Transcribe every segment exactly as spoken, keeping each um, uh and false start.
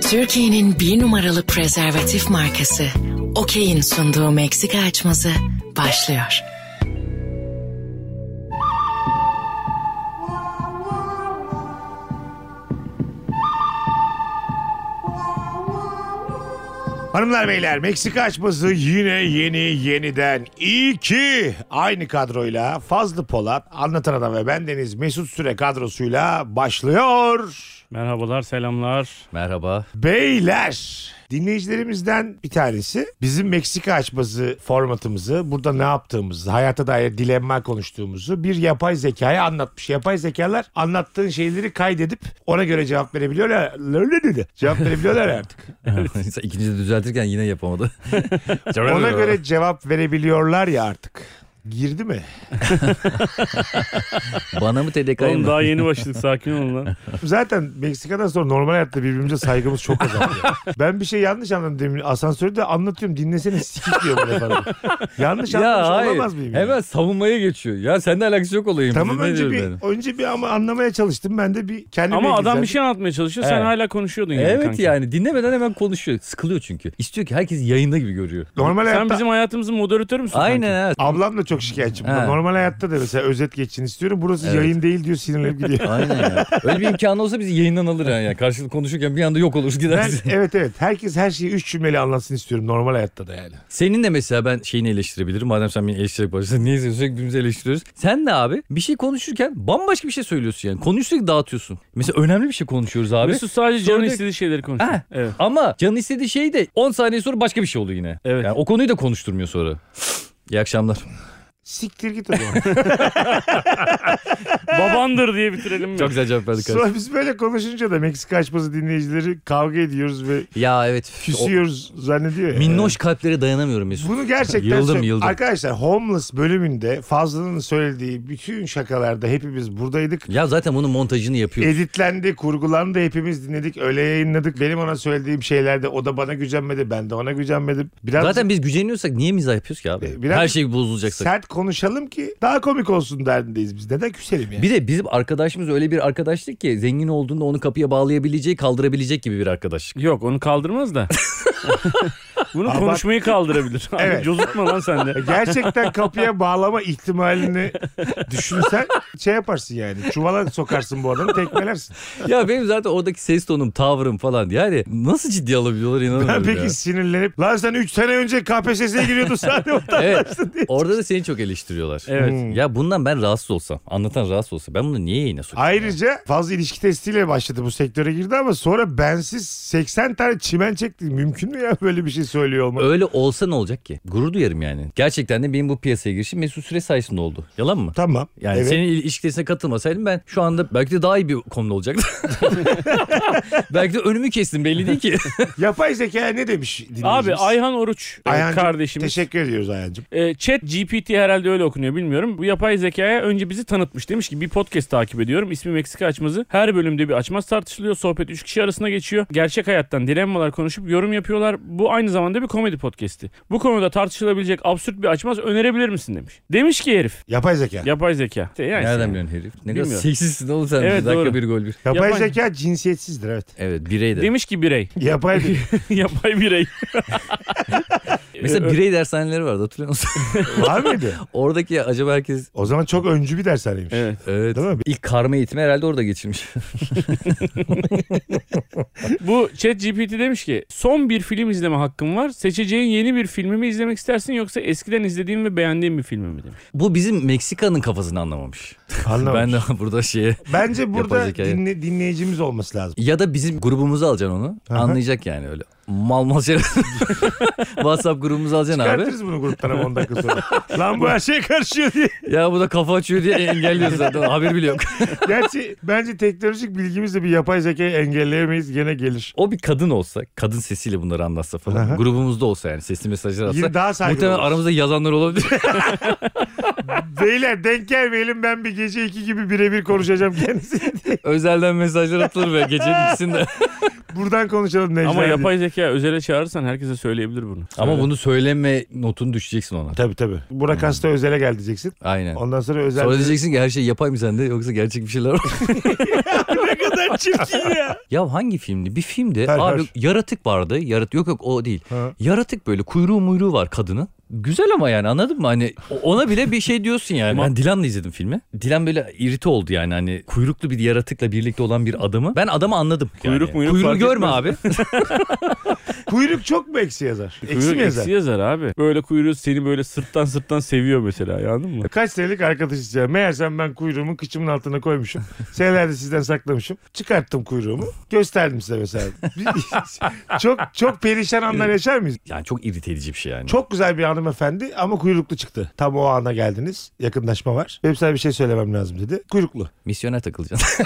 Türkiye'nin bir numaralı prezervatif markası Okey'in sunduğu Meksika açması başlıyor. Hanımlar beyler, Meksika açması yine yeni yeniden iyi ki aynı kadroyla Fazlı Polat, Anlatan Adam ve bendeniz Mesut Süre kadrosuyla başlıyor. Merhabalar, selamlar. Merhaba. Beyler, dinleyicilerimizden bir tanesi bizim Meksika açması formatımızı, burada ne yaptığımızı, hayata dair dilemma konuştuğumuzu bir yapay zekaya anlatmış. Yapay zekalar anlattığın şeyleri kaydedip ona göre cevap verebiliyorlar. Cevap verebiliyorlar artık. İkinci de düzeltirken yine yapamadı. Ona göre cevap verebiliyorlar ya artık. Girdi mi? Bana mı T D K'ya Oğlum mı? daha yeni başladık, sakin olun lan. Zaten Meksika'dan sonra normal hayatta birbirimize saygımız çok azaldı. Ben bir şey yanlış anladım demin. Asansörde anlatıyorum, dinlesene sikik diyor bana falan. Yanlış Ya anlamış hayır. olamaz mıyım? Hemen Yani? savunmaya geçiyor. Ya seninle alakası yok olayım. Tamam, Ne önce bir, diyorum önce bir ama anlamaya çalıştım. Ben de bir kendime Ama adam güzel- bir şey anlatmaya çalışıyor, sen Evet. hala konuşuyordun yani Evet kanka. yani dinlemeden hemen konuşuyor. Sıkılıyor çünkü. İstiyor ki herkes yayında gibi görüyor. Normal Sen hayatta bizim hayatımızın moderatörü müsün Aynen kanka? evet. ablam da çok şikayetçi. bundan. He. Normal hayatta da mesela özet geçsin istiyorum. Burası Evet. yayın değil diyor, sinirlenip gidiyor. Aynen ya. Öyle bir imkanı olsa bizi yayından alır yani. yani. Karşılıklı konuşurken bir anda yok oluruz Ben, gideriz. evet evet. Herkes her şeyi üç cümleyle anlatsın istiyorum normal hayatta da yani. Senin de mesela ben şeyini eleştirebilirim. Madem sen beni eleştirerek başladın. Neyse sürekli birbirimizi eleştiriyoruz. Sen de abi bir şey konuşurken bambaşka bir şey söylüyorsun yani. Konuyu sürekli dağıtıyorsun. Mesela önemli bir şey konuşuyoruz abi. Mesut sadece Sonra canı da- istediği şeyleri konuşuyor. Ha. Evet. Ama canı istediği şey de on saniye sonra başka bir şey oluyor yine. Evet. Yani o konuyu da konuşturmuyor sonra. İyi akşamlar. Siktir git o zaman. Babandır diye bitirelim mi? Çok güzel cevap verdik. Sonra biz böyle konuşunca da Meksika açması dinleyicileri kavga ediyoruz ve Ya evet. küsüyoruz zannediyor ya. O minnoş kalplere dayanamıyorum Mesut. Bunu gerçekten Yıldım, söylüyorum. yıldım. Arkadaşlar Homeless bölümünde Fazlı'nın söylediği bütün şakalarda hepimiz buradaydık. Ya zaten bunun montajını yapıyor. Editlendi, kurgulandı, hepimiz dinledik, öyle yayınladık. Benim ona söylediğim şeylerde o da bana gücenmedi, ben de ona gücenmedim. Biraz Zaten biz güceniyorsak niye mizah yapıyoruz ki abi? Biraz Her şey bozulacaksa. sert konuşalım ki daha komik olsun derdindeyiz biz. Neden küselim yani? Bir de bizim arkadaşımız öyle bir arkadaşlık ki zengin olduğunda onu kapıya bağlayabileceği, kaldırabilecek gibi bir arkadaşlık. Yok, onu kaldırmaz da. Bunu Ama- konuşmayı kaldırabilir. Abi, Evet. cozutma lan sen de. Gerçekten kapıya bağlama ihtimalini düşünsen şey yaparsın yani. Çuvala sokarsın bu adamı, tekmelersin. Ya benim zaten oradaki ses tonum, tavrım falan yani nasıl ciddiye alabiliyorlar Ben inanamıyorum peki ya. sinirlenip lan sen üç sene önce K P S S'ye giriyordun sahne Evet. vatandaşsın diye. Orada da seni çok eleştiriyorlar. Evet. Hmm. Ya bundan ben rahatsız olsam, anlatan rahatsız olsa ben bunu niye yayına sokayım? Ayrıca fazla ilişki testiyle başladı, bu sektöre girdi ama sonra bensiz seksen tane çimen çekti. Mümkün mü ya böyle bir şey söylüyor olmak? Öyle olsa ne olacak ki? Gurur duyarım yani. Gerçekten de benim bu piyasaya girişim Mesut Süre sayesinde oldu. Yalan mı? Tamam. Yani evet. senin il- ilişki testine katılmasaydım ben şu anda belki de daha iyi bir konuda olacaktım. Belki de önümü kestim, belli değil ki. Yapay zekaya ne demiş dinleyicimiz? Abi Ayhan Oruç e, Ayhancığım, kardeşimiz. teşekkür ediyoruz Ayhancığım. E, Chat G P T herhalde öyle okunuyor, bilmiyorum. Bu yapay zekaya önce bizi tanıtmış. Demiş ki bir podcast takip ediyorum. İsmi Meksika Açmazı. Her bölümde bir açmaz tartışılıyor. Sohbet üç kişi arasında geçiyor. Gerçek hayattan dilemmalar konuşup yorum yapıyorlar. Bu aynı zamanda bir komedi podcast'i. Bu konuda tartışılabilecek absürt bir açmaz önerebilir misin demiş. Demiş ki herif. Yapay zeka. Yapay zeka. Yani Nereden biliyorsun herif? Ne kadar Bilmiyorum. seksistsin oğlum sen. Evet, Bir dakika doğru. bir gol bir. Yapay Yapay- zeka cinsiyetsizdir, evet. Evet, birey de. Demiş ki birey. Yapay değil. Yapay birey. Mesela Ö- birey dershaneleri vardı, hatırlıyor musun? Var mıydı? Oradaki acaba herkes... O zaman çok öncü bir dershaneymiş. Evet. Evet. Değil mi? İlk karma eğitimi herhalde orada geçirmiş. Bu Chat G P T demiş ki son bir film izleme hakkım var. Seçeceğin yeni bir filmi mi izlemek istersin yoksa eskiden izlediğin ve beğendiğin bir filmi mi demiş. Bu bizim Meksika'nın kafasını anlamamış. Anlamamış. Ben de burada şeye... Bence burada Yapay zekayı. dinle- dinleyicimiz olması lazım. Ya da bizim grubumuzu alacaksın onu. Aha. Anlayacak yani öyle. Mal mal şeyler. WhatsApp grubumuzu alacaksın abi. Çıkartırız bunu gruptan ama on dakika sonra. Lan bu her şeye karışıyor diye. Ya bu da kafa açıyor diye engelliyoruz zaten. Haber bile yok. Gerçi bence teknolojik bilgimizle bir yapay zekayı engelleyemeyiz, gene gelir. O bir kadın olsa, kadın sesiyle bunları anlatsa falan. Aha. Grubumuzda olsa yani sesli mesajlar atsa. Yine daha saygılı Muhtemelen oluruz. aramızda yazanlar olabilir. Beyler denk gelmeyelim, ben bir gece iki gibi birebir konuşacağım kendisiyle diye. Özelden mesajlar atılır ve gecenin ikisinde. Buradan konuşalım Necla. Ama diye. yapay zeka özele çağırırsan herkese söyleyebilir bunu. Ama Söyle. bunu söyleme notunu düşeceksin ona. Tabii tabii. Burak Hasta özele gel diyeceksin. Aynen. Ondan sonra özel... Sonra diyeceksin ki her şey yapay mı sende yoksa gerçek bir şeyler var. Ne kadar Çok çirkin ya. Ya hangi filmdi? Bir filmde Her, abi her. yaratık vardı. Yarat yok yok o değil. Ha. Yaratık böyle kuyruğu muyruğu var kadının. Güzel ama yani anladın mı? Hani ona bile bir şey diyorsun yani. Ben Dilan'la izledim filmi. Dilan böyle irite oldu yani hani kuyruklu bir yaratıkla birlikte olan bir adamı. Ben adamı anladım. Kuyruk yani. muyruk Kuyruğu fark görme etmez. abi. Kuyruk çok mu eksi yazar? Eksi Kuyruk mi yazar? eksi yazar abi. Böyle kuyruğu seni böyle sırttan sırttan seviyor mesela, anladın mı? Kaç senelik arkadaşız ya. Meğersem ben kuyruğumu kıçımın altına koymuşum. Senelerde sizden saklamışım. Çıkarttım kuyruğumu. Gösterdim size mesela. çok çok perişan anlar yaşar mıyız? Yani çok irite edici bir şey yani. Çok güzel bir hanımefendi ama kuyruklu çıktı. Tam o ana geldiniz. Yakınlaşma var. Benim sana bir şey söylemem lazım dedi. Kuyruklu. Misyoner takılacaksın.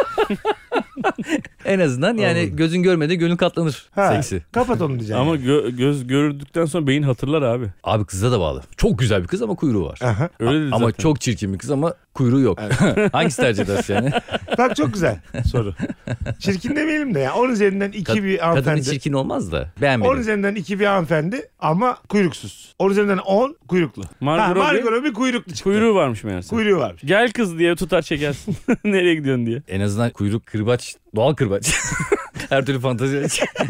En azından yani Anladım. gözün görmedi gönül katlanır. Ha, Seksi. kapat onu diyeceğim. Ama gö- göz görüldükten sonra beyin hatırlar abi. Abi kıza da bağlı. Çok güzel bir kız ama kuyruğu var. Aha. Öyle dedi Ama zaten. çok çirkin bir kız ama kuyruğu yok. Hangisi tercih edersin yani? Bak çok güzel soru. Çirkin demeyelim de ya. On üzerinden iki Kad- bir Kadının hanımefendi. çirkin olmaz da. On Beğenmedim. üzerinden iki bir hanımefendi ama kuyruksuz. On üzerinden on kuyruklu. Margot ha, Robbie- Margot Robbie kuyruklu çıktı. Kuyruğu varmış meğerse. Kuyruğu varmış. Gel kız diye tutar çekersin. Nereye gidiyorsun diye. En azından kuyruk kırbaç. Doğal kırbaç. Her türlü fantezi.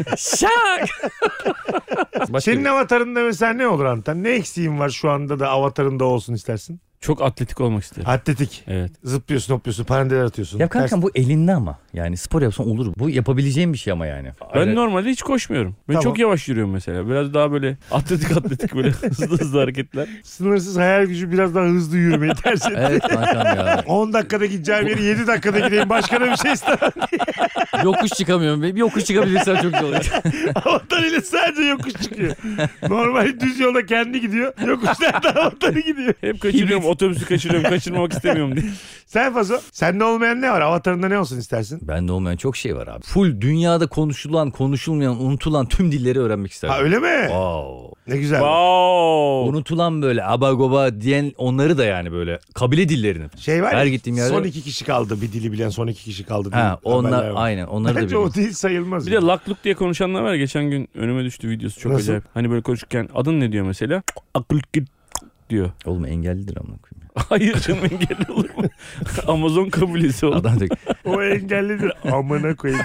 Şak! Başka Senin bir- avatarında mesela ne olur Antan? Ne eksiğin var şu anda da avatarında olsun istersin? Çok atletik olmak isterim. Atletik. Evet. Zıplıyorsun, hopluyorsun, parandeler atıyorsun. Ya kankam Ters- bu elinde ama. Yani spor yapsan olur. Bu yapabileceğim bir şey ama yani. Ben Öyle- normalde hiç koşmuyorum. Ben Tamam. çok yavaş yürüyorum mesela. Biraz daha böyle atletik atletik böyle hızlı hızlı hareketler. Sınırsız hayal gücü biraz daha hızlı yürümeyi tercih et. Evet kankam ya. on dakikada gideceğim yeri yedi dakikada gideyim. Başka da bir şey istemem. Yokuş çıkamıyorum. Bir yokuş çıkabilirsem çok güzel olacak. Avatar ile sadece yokuş çıkıyor. Normal düz yolda kendi gidiyor. Yokuşlarda avatarı gidiyor. Hep kaçırıyorum, otobüsü kaçırıyorum, kaçırmamak istemiyorum diye. Sen Fazo, sende olmayan ne var? Avatarında ne olsun istersin? Bende olmayan çok şey var abi. Full dünyada konuşulan, konuşulmayan, unutulan tüm dilleri öğrenmek isterdim. Ha öyle mi? Wow. Ne güzel. Wow. Unutulan böyle abagoba diyen onları da yani böyle kabile dillerini. Şey var Her ya, gittiğim yerde- son iki kişi kaldı. Bir dili bilen son iki kişi kaldı. diye Ha onlar haberler var. aynen onları da Bence biliyorum. o dil sayılmaz. Bir de ya. lakluk diye konuşanlar var. Geçen gün önüme düştü videosu, çok Nasıl? acayip. Hani böyle konuşurken adın ne diyor mesela? Akıl git diyor. Oğlum engellidir amına koyayım. Hayır canım, engelli olur mu? Amazon kabilesi oğlum. Adam diyor ki, O engellidir. Amına koyayım.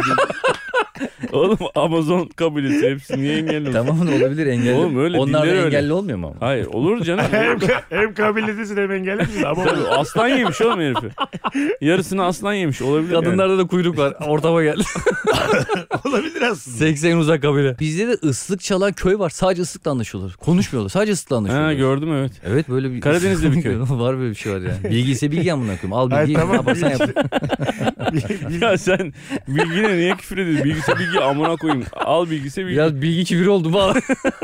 Oğlum Amazon kabilesi, hepsi niye engelli olur? tamam da olabilir engelli. Oğlum öyle, onlar da dilleri öyle. engelli olmuyor mu ama? Hayır olur canım. hem, hem kabiledesin hem engellisin. Ama Tabii, aslan yemiş oğlum herifi. Yarısını aslan yemiş olabilir. yani. Kadınlarda da kuyruk var. Ortama geldi. olabilir aslında. seksen uzak kabile. Bizde de ıslık çalan köy var. Sadece ıslıkla anlaşıyorlar. Konuşmuyorlar. Sadece ıslıkla anlaşıyorlar. Ha gördüm evet. Evet böyle bir... Karadeniz'de bir köy. var böyle bir şey var yani. Bilgi ise bilgi amına koyayım. Al Hayır, bilgiyi tamam, ne yaparsan yap. Bil- bil- Ya sen bilgine niye küfür ediyorsun? Bilgisi bilgi amına koyayım. Al bilgisi bilgi. Biraz bilgi kibir oldu bana.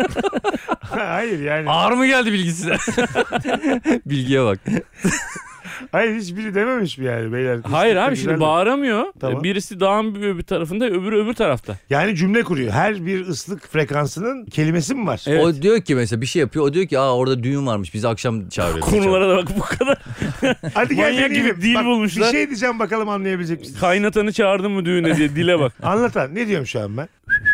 Hayır yani. Ağır mı geldi bilgi size? Bilgiye bak. Hayır hiçbiri dememiş mi yani beyler? Hayır Islık da abi, şimdi güzel de- bağıramıyor. Tamam. Birisi dağın bir öbür tarafında, öbürü öbür tarafta. Yani cümle kuruyor. Her bir ıslık frekansının kelimesi mi var? Evet. O diyor ki mesela bir şey yapıyor. O diyor ki aa orada düğün varmış. Bizi akşam çağırıyor. Konulara da bak, bu kadar. Hadi gel Manyak deneyelim. gibi dil Bak, bulmuşlar. Bir şey diyeceğim bakalım anlayabilecek misin? Kaynatanı çağırdın mı düğüne diye dile bak. Anlatan. Ne diyorum şu an ben?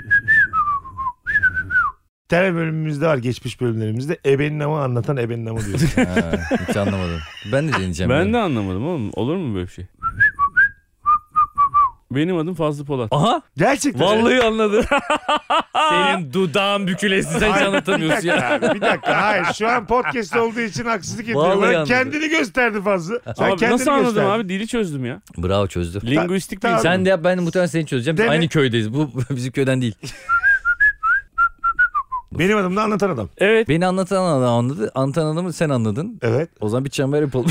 Tele bölümümüzde var, geçmiş bölümlerimizde. Ebenin namı anlatan ebenin namı diyor. Ha, hiç anlamadım. Ben de deneyeceğim. Ben yani. de anlamadım oğlum. Olur mu böyle bir şey? Benim adım Fazlı Polat. Aha Gerçekten. vallahi anladım. Senin dudağın bükülesi sen hiç Hayır, anlatamıyorsun bir ya. dakika, abi, bir dakika. Hayır şu an podcast olduğu için haksızlık ediyorum. Vallahi Ben anladım. kendini gösterdi fazla. Sen Abi kendini nasıl anladım gösterdin. abi? Dili çözdüm ya. Bravo çözdü. Linguistik tamam. değil. Sen de yap ben de muhtemelen seni çözeceğim. Biz Dene. aynı köydeyiz. Bu bizim köyden değil. Benim adım da anlatan adam. Evet. Beni anlatan adam anladı. Anlatan adamı sen anladın. Evet. O zaman bir çember yapalım.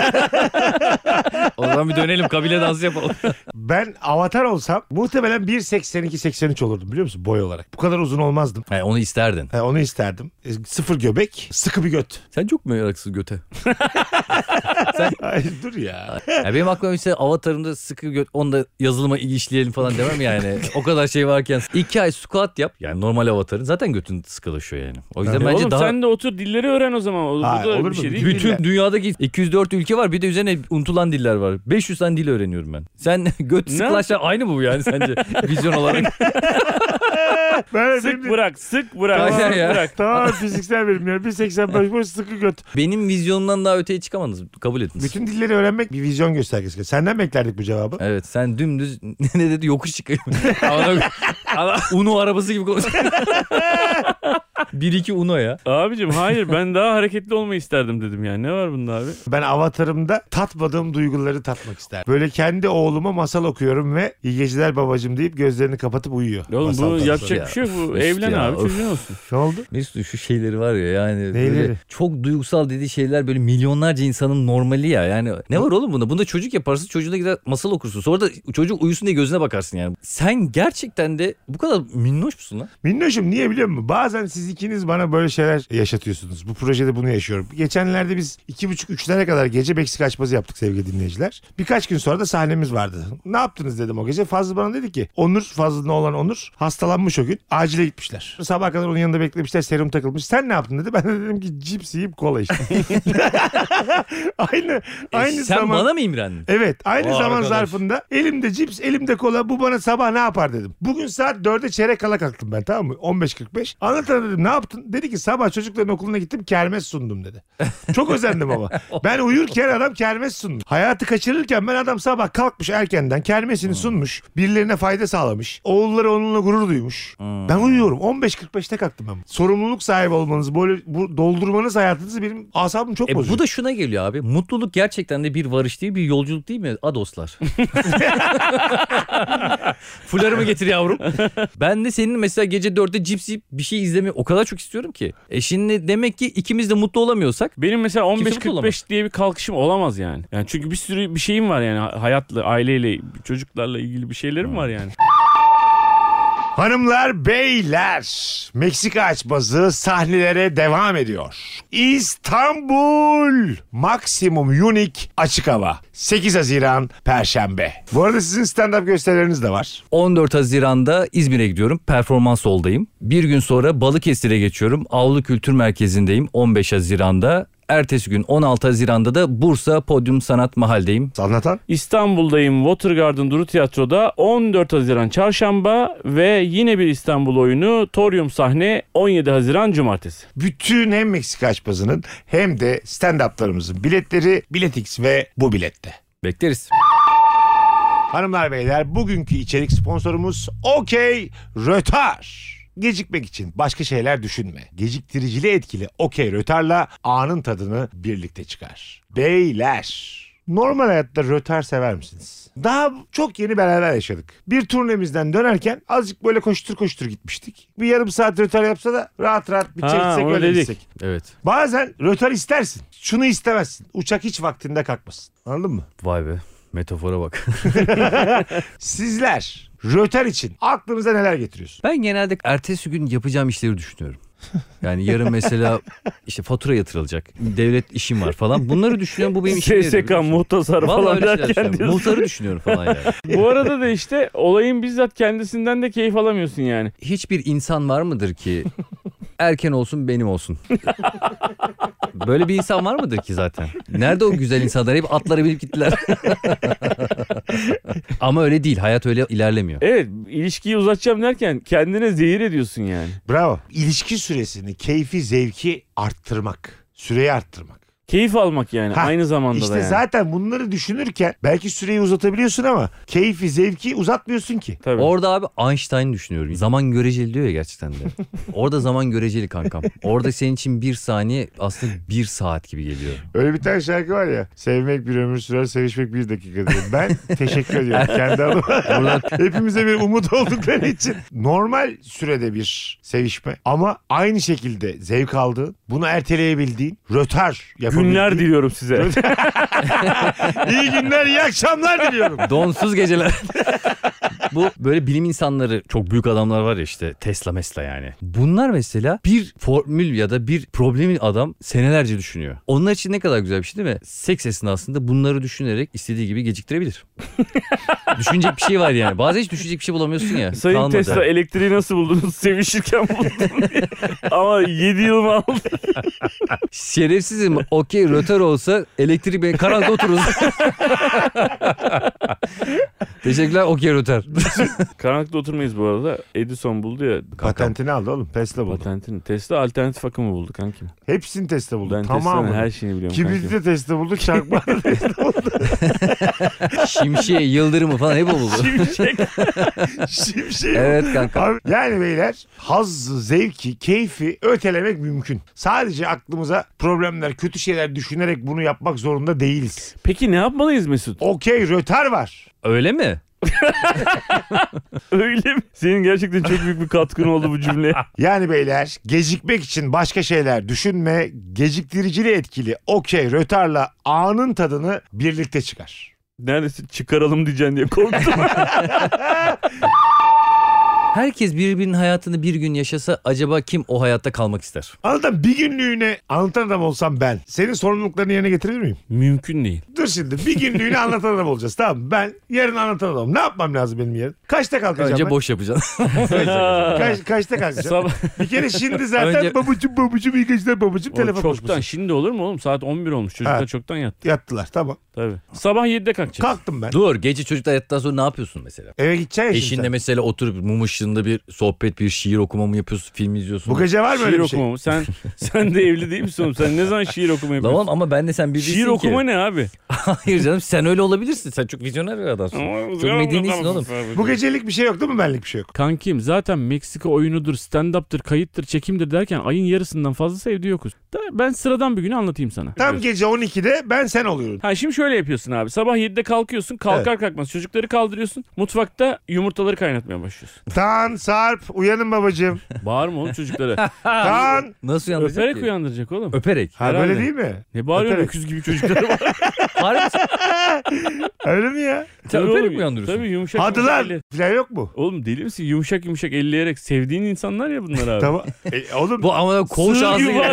O zaman bir dönelim kabile dansı yapalım. Ben avatar olsam muhtemelen bir seksen iki seksen üç olurdum biliyor musun boy olarak. Bu kadar uzun olmazdım. He, onu isterdin. He, onu isterdim. E, sıfır göbek, sıkı bir göt. Sen çok mu meraksız göte? Ay dur ya. Ya benim aklıma işte avatarımda sıkı göt, onu da yazılıma işleyelim falan demem yani. O kadar şey varken iki ay squat yap. Yani normal avatarın zaten götün sıkılaşıyor yani. O yüzden Evet. bence Oğlum daha... sen de otur dilleri öğren o zaman. O, Hayır, bu da olur bir mu? şey değil. Bütün- Bütün dünyadaki iki yüz dört ülke var bir de üzerine unutulan diller var. beş yüz tane dil öğreniyorum ben. Sen göt sıkılaşan aynı mı bu yani sence vizyon olarak? Ben Sık benim- bırak, sık bırak, Aynen sık ya. bırak. Tamam fiziksel bilimler. bir seksen beş boy sıkı göt. Benim vizyonumdan daha öteye çıkamadınız. Kabul ettiniz. Bütün dilleri öğrenmek bir vizyon göstergesi. Senden beklerdik bu cevabı. Evet sen dümdüz ne dedi yokuş çıkıyor. Uno arabası gibi konuşuyor. bir iki Uno ya. Abicim hayır ben daha hareketli olmayı isterdim dedim yani. Ne var bunda abi? Ben avatarımda tatmadığım duyguları tatmak isterdim. Böyle kendi oğluma masal okuyorum ve iyi geceler babacığım deyip gözlerini kapatıp uyuyor. Oğlum Masal bu tarzı. yapacak Ya, bir şey yok. Bu üst evlen ya, abi of. çocuğun olsun. Ne oldu? Mesut şu şeyleri var ya yani Neyleri? böyle çok duygusal dediği şeyler böyle milyonlarca insanın normali ya. Yani ne var oğlum bunda? Bunda çocuk yaparsın çocuğuna gider masal okursun. Sonra da çocuk uyusun diye gözüne bakarsın yani. Sen gerçekten de bu kadar minnoş musun lan? Minnoşum niye biliyor musun? Bazen siz ikiniz bana böyle şeyler yaşatıyorsunuz. Bu projede bunu yaşıyorum. Geçenlerde biz iki buçuk üçlere kadar gece Meksika açması yaptık sevgili dinleyiciler. Birkaç gün sonra da sahnemiz vardı. Ne yaptınız dedim o gece. Fazlı bana dedi ki Onur, Fazlı'nın oğlan Onur hastalanmış o gün. Acile gitmişler. Sabah kadar onun yanında beklemişler. Serum takılmış. Sen ne yaptın dedi. Ben de dedim ki cips yiyip kola içtim. aynı aynı E, sen zaman. bana mı imrendin? Evet aynı O zaman arkadaş. zarfında elimde cips elimde kola bu bana sabah ne yapar dedim. Bugün saat dörde çeyrek kala kalktım ben tamam mı? on beş kırk beş. Anlatan dedim ne yaptın? Dedi ki sabah çocukların okuluna gittim kermes sundum dedi. Çok özendim ama. Ben uyurken adam kermes sunmuş. Hayatı kaçırırken ben adam sabah kalkmış erkenden kermesini sunmuş. Birilerine fayda sağlamış. Oğulları onunla gurur duymuş. Ben uyuyorum. on beş kırk beşte kalktım ben. Sorumluluk sahibi olmanız böyle bu, doldurmanız hayatınızı benim asabım çok E, bozuyor. bu da şuna geliyor abi. Mutluluk gerçekten de bir varış değil bir yolculuk değil mi? Adoslar. Fularımı getir yavrum. Ben de senin mesela gece dörtte cips yiyip bir şey izlemeyi o kadar çok istiyorum ki. E şimdi demek ki ikimiz de mutlu olamıyorsak. Benim mesela on beş Kimse mutlu kırk beş diye bir kalkışım olamaz yani. Yani çünkü bir sürü bir şeyim var yani hayatla, aileyle, çocuklarla ilgili bir şeylerim var yani. Hanımlar beyler Meksika açması sahnelere devam ediyor. İstanbul Maksimum Unique Açık Hava sekiz Haziran Perşembe. Bu arada sizin stand-up gösterileriniz de var. on dört Haziran'da İzmir'e gidiyorum. Performans Hall'dayım. Bir gün sonra Balıkesir'e geçiyorum. Avlu Kültür Merkezi'ndeyim on beş Haziran'da. Ertesi gün on altı Haziran'da da Bursa Podyum Sanat Mahal'deyim. Anlatan? İstanbul'dayım Watergarden Duru Tiyatro'da on dört Haziran Çarşamba ve yine bir İstanbul oyunu Torium sahne on yedi Haziran Cumartesi. Bütün hem Meksika açmasının hem de stand-up'larımızın biletleri Biletix ve bu bilette. Bekleriz. Hanımlar beyler bugünkü içerik sponsorumuz Okey Rötar. Gecikmek için başka şeyler düşünme. Geciktiricili etkili Okey Rötar'la anın tadını birlikte çıkar. Beyler, normal hayatta rötar sever misiniz? Daha çok yeni beraber yaşadık. Bir turnemizden dönerken azıcık böyle koştur koştur gitmiştik. Bir yarım saat rötar yapsa da rahat rahat bir çay Ha, içsek onu öyle dedik. gitsek. Evet. Bazen rötar istersin. Şunu istemezsin. Uçak hiç vaktinde kalkmasın. Anladın mı? Vay be. Metafora bak. Sizler rötar için aklınıza neler getiriyorsun? Ben genelde ertesi gün yapacağım işleri düşünüyorum. Yani yarın mesela işte fatura yatırılacak. Devlet işim var falan. Bunları düşünüyorum. Bu benim işim. S S K muhtasar Vallahi falan öyle şeyler derken düşünüyorum. diyorsun. Muhtarı düşünüyorum falan yani. Bu arada da işte olayın bizzat kendisinden de keyif alamıyorsun yani. Hiçbir insan var mıdır ki erken olsun benim olsun? Böyle bir insan var mıdır ki zaten? Nerede o güzel insanlar? Hep atlara binip gittiler. Ama öyle değil. Hayat öyle ilerlemiyor. Evet ilişkiyi uzatacağım derken kendine zehir ediyorsun yani. Bravo. İlişki süresini, keyfi, zevki arttırmak. Süreyi arttırmak. Keyif almak yani Ha, aynı zamanda İşte da yani. zaten bunları düşünürken belki süreyi uzatabiliyorsun ama keyfi, zevki uzatmıyorsun ki. Tabii. Orada abi Einstein düşünüyorum. Zaman göreceli diyor ya gerçekten de. Orada zaman göreceli kankam. Orada senin için bir saniye aslında bir saat gibi geliyor. Öyle bir tane şarkı var ya. Sevmek bir ömür sürer, sevişmek bir dakika diyor. Ben teşekkür ediyorum kendi adıma. Hepimize bir umut oldukları için. Normal sürede bir sevişme ama aynı şekilde zevk aldığın, bunu erteleyebildiğin, rötar yapabildiğin. Günler diliyorum size. İyi günler, iyi akşamlar diliyorum. Donsuz geceler. Bu böyle bilim insanları çok büyük adamlar var ya işte Tesla mesela yani. Bunlar mesela bir formül ya da bir problemi adam senelerce düşünüyor. Onlar için ne kadar güzel bir şey değil mi? Seks esnasında bunları düşünerek istediği gibi geciktirebilir. Düşünecek bir şey var yani. Bazen hiç düşünecek bir şey bulamıyorsun ya. Sayın Kalmadı. Tesla elektriği nasıl buldunuz? Sevişirken buldum diye. Ama yedi yıl mı aldı? Şerefsizim. Okey rötar olsa elektrik ben karanlıkta otururuz. Teşekkürler okey rötar. Karanlıkta oturmayız bu arada. Edison buldu ya. Patentini aldı oğlum. Tesla buldu. Patentini. Tesla alternatif akımı buldu kankim. Hepsini Tesla buldu. Ben Tamamını. Tesla'nın her şeyini biliyorum Kibriti kankim. de Tesla buldu. Çakmağı da Tesla buldu. Şimşeği, yıldırımı falan hep o buldu. Şimşek. Şimşek. Evet kanka. Abi, yani beyler hazzı, zevki, keyfi ötelemek mümkün. Sadece aklımıza problemler, kötü şeyler düşünerek bunu yapmak zorunda değiliz. Peki ne yapmalıyız Mesut? Okey, rötar var. Öyle mi? Öyle mi? Senin gerçekten çok büyük bir katkın oldu bu cümleye. Yani beyler gecikmek için başka şeyler düşünme, geciktiricili etkili okey, rötarla anın tadını birlikte çıkar. Neredeyse çıkaralım diyeceksin diye korktum. Herkes birbirinin hayatını bir gün yaşasa acaba kim o hayatta kalmak ister? Anlatan bir günlüğüne anlatan adam olsam ben senin sorumluluklarını yerine getirir miyim? Mümkün değil. Dur şimdi bir günlüğüne anlatan adam olacağız, tamam mı? Ben yarın anlatan adamım. Ne yapmam lazım benim yarın? Kaçta kalkacağım Önce ben? boş yapacaksın. Kaç, kaçta kalkacağım? Sabah... Bir kere şimdi zaten Önce- babacım babacım iyi geceler babacım Oğlum telefon çoktan konuşması. şimdi olur mu oğlum? Saat on bir olmuş. Çocuklar Ha. çoktan yattı. Yattılar, tamam. Tabii. Sabah yedide kalkacağız. Kalktım ben. Dur, gece çocuklar yattıktan sonra ne yapıyorsun mesela? Eve gideceksin ya şimdi Eşinle sen. mesela oturup mum ışığında bir sohbet, bir şiir okuma mı yapıyorsun, film izliyorsun? Bu gece var mı Şiir öyle bir okuma şey? mı? Sen sen de evli değil misin oğlum? Sen ne zaman şiir okuma yapıyorsun? Tamam ama ben de sen bir değilsin Şiir ki. okuma ne abi? Hayır canım, sen öyle olabilirsin. Sen çok vizyoner bir adamsın. Çok medenisin oğlum. Bu gecelik bir şey yok değil mi, benlik bir şey yok? Kankim zaten Meksika oyunudur, stand-up'tır, kayıttır, çekimdir derken ayın yarısından fazlası evde yokuz. Da ben sıradan bir günü anlatayım sana. Tam gece on ikide ben sen oluyorum. Ha şimdi şöyle yapıyorsun abi. Sabah yedide kalkıyorsun. Kalkar kalkmaz çocukları kaldırıyorsun. Mutfakta yumurtaları kaynatmaya başlıyorsun. Tan, Sarp, uyanın babacığım. Bağırma oğlum çocuklara. Tan. Nasıl uyandıracak Öperek ki? uyandıracak oğlum. Öperek. Ha Herhalde. böyle değil mi? Ne bağırıyorsun Öperek. öküz gibi çocuklara var. Harbi Öyle mi ya? sen Tabii öperek oğlum, mi uyandırıyorsun? Tabii yumuşak Hadi yumuşak lan. elle- Falan yok mu? Oğlum deli misin? Yumuşak yumuşak elleyerek sevdiğin insanlar ya bunlar abi. Tamam. E, oğlum Bu ama koğuş Sığır ağzı gibi gibi. var.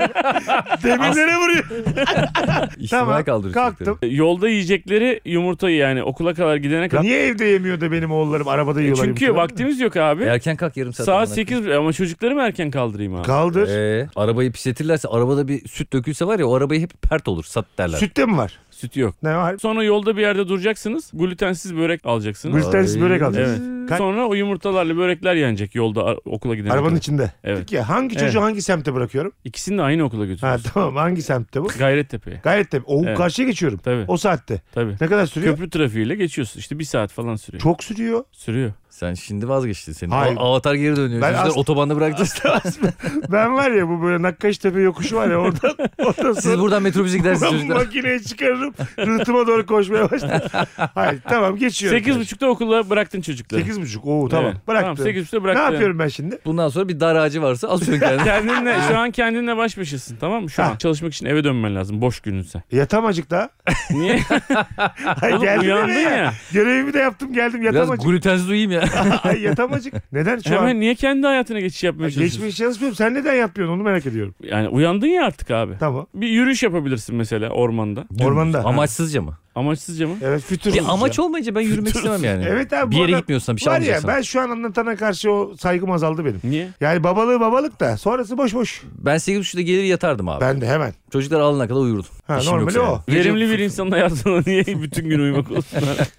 demirlere vuruyor. İçtimai Tamam, kaldırıyor kalktım. çocukları. Yolda yiyecekleri yumurtayı yani okula kadar gidene kadar. Niye evde yemiyor da benim oğullarım arabada yiyorlar? Çünkü yumurtaları? vaktimiz yok abi. Erken kalk, yarım saat. Saat amına sekiz ama çocukları mı erken kaldırayım abi? Kaldır. Ee, arabayı pisletirlerse, arabada bir süt dökülse var ya, o arabayı hep pert olur, sat derler. Süt de mi var? Süt yok. Ne var? Sonra yolda bir yerde duracaksınız. Glutensiz börek alacaksınız. Glutensiz Ay. börek alacağız. Evet. Kaç- Sonra o yumurtalarla börekler yenecek yolda a- okula gidene Arabanın kadar. içinde. Evet. Peki hangi çocuğu hangi semte bırakıyorum? İkisini de aynı okula Ha götürüyoruz. tamam, hangi semtte bu? Gayrettepe'ye. Gayet de. O Evet. karşıya geçiyorum. Tabii. O saatte. Tabii. Ne kadar sürüyor? Köprü trafiğiyle geçiyorsun. İşte bir saat falan sürüyor. Çok sürüyor. Sürüyor. Sen şimdi vazgeçtin. Senin Hayır. A- avatar geri dönüyor. Ben Çocuklar as- otobanda bırakacağız. Ben var ya bu böyle Nakkaştepe yokuşu var ya oradan. oradan Siz sonra buradan metrobüse gidersiniz ben çocuklar. makineyi çıkarırım. Rıhtıma doğru koşmaya başlarım. Hayır tamam, geçiyorum. Sekiz buçukta okula bıraktın çocukları. Sekiz buçuk. Oo tamam. Evet. Bıraktım. Tamam, sekiz buçukta Ne bıraktın. yapıyorum ben şimdi? Bundan sonra bir dar ağacı varsa asıyorsun kendini. Kendinle, şu an kendinle baş başasın, tamam mı? Şu Ha. an çalışmak için eve dönmen lazım. Boş gününse. Yatamacık da. Niye? Hayır, Oğlum, geldim uyandın eve ya. ya. Görevimi de yaptım geldim Biraz yatamacık. glutensiz uyuyayım ya. Ay yatamacık. Neden şu Hemen an? niye kendi hayatına geçiş yapmaya çalışıyorsun? Geçmiş çalışmıyorum. Sen neden yapmıyorsun onu merak ediyorum. Yani uyandın ya artık abi. Tamam. Bir yürüyüş yapabilirsin mesela ormanda. Ormanda. Amaçsızca mı? Amaçsızca mı? Evet, fütursuzca. Bir amaç olmayınca ben yürümek istemem yani. Evet abi, Bir bu yere arada gitmiyorsan, bir şey var ya, almayacaksan. ben şu an anlatana karşı o saygım azaldı benim. Niye? Yani babalığı babalık da sonrası boş boş. Ben sekiz buçukta gelir yatardım abi. Ben de hemen. Çocuklar alana kadar uyurdum. Ha, İşim normali yoksa o. yani. Verimli bir insanın hayatına niye bütün gün uyumak olsun?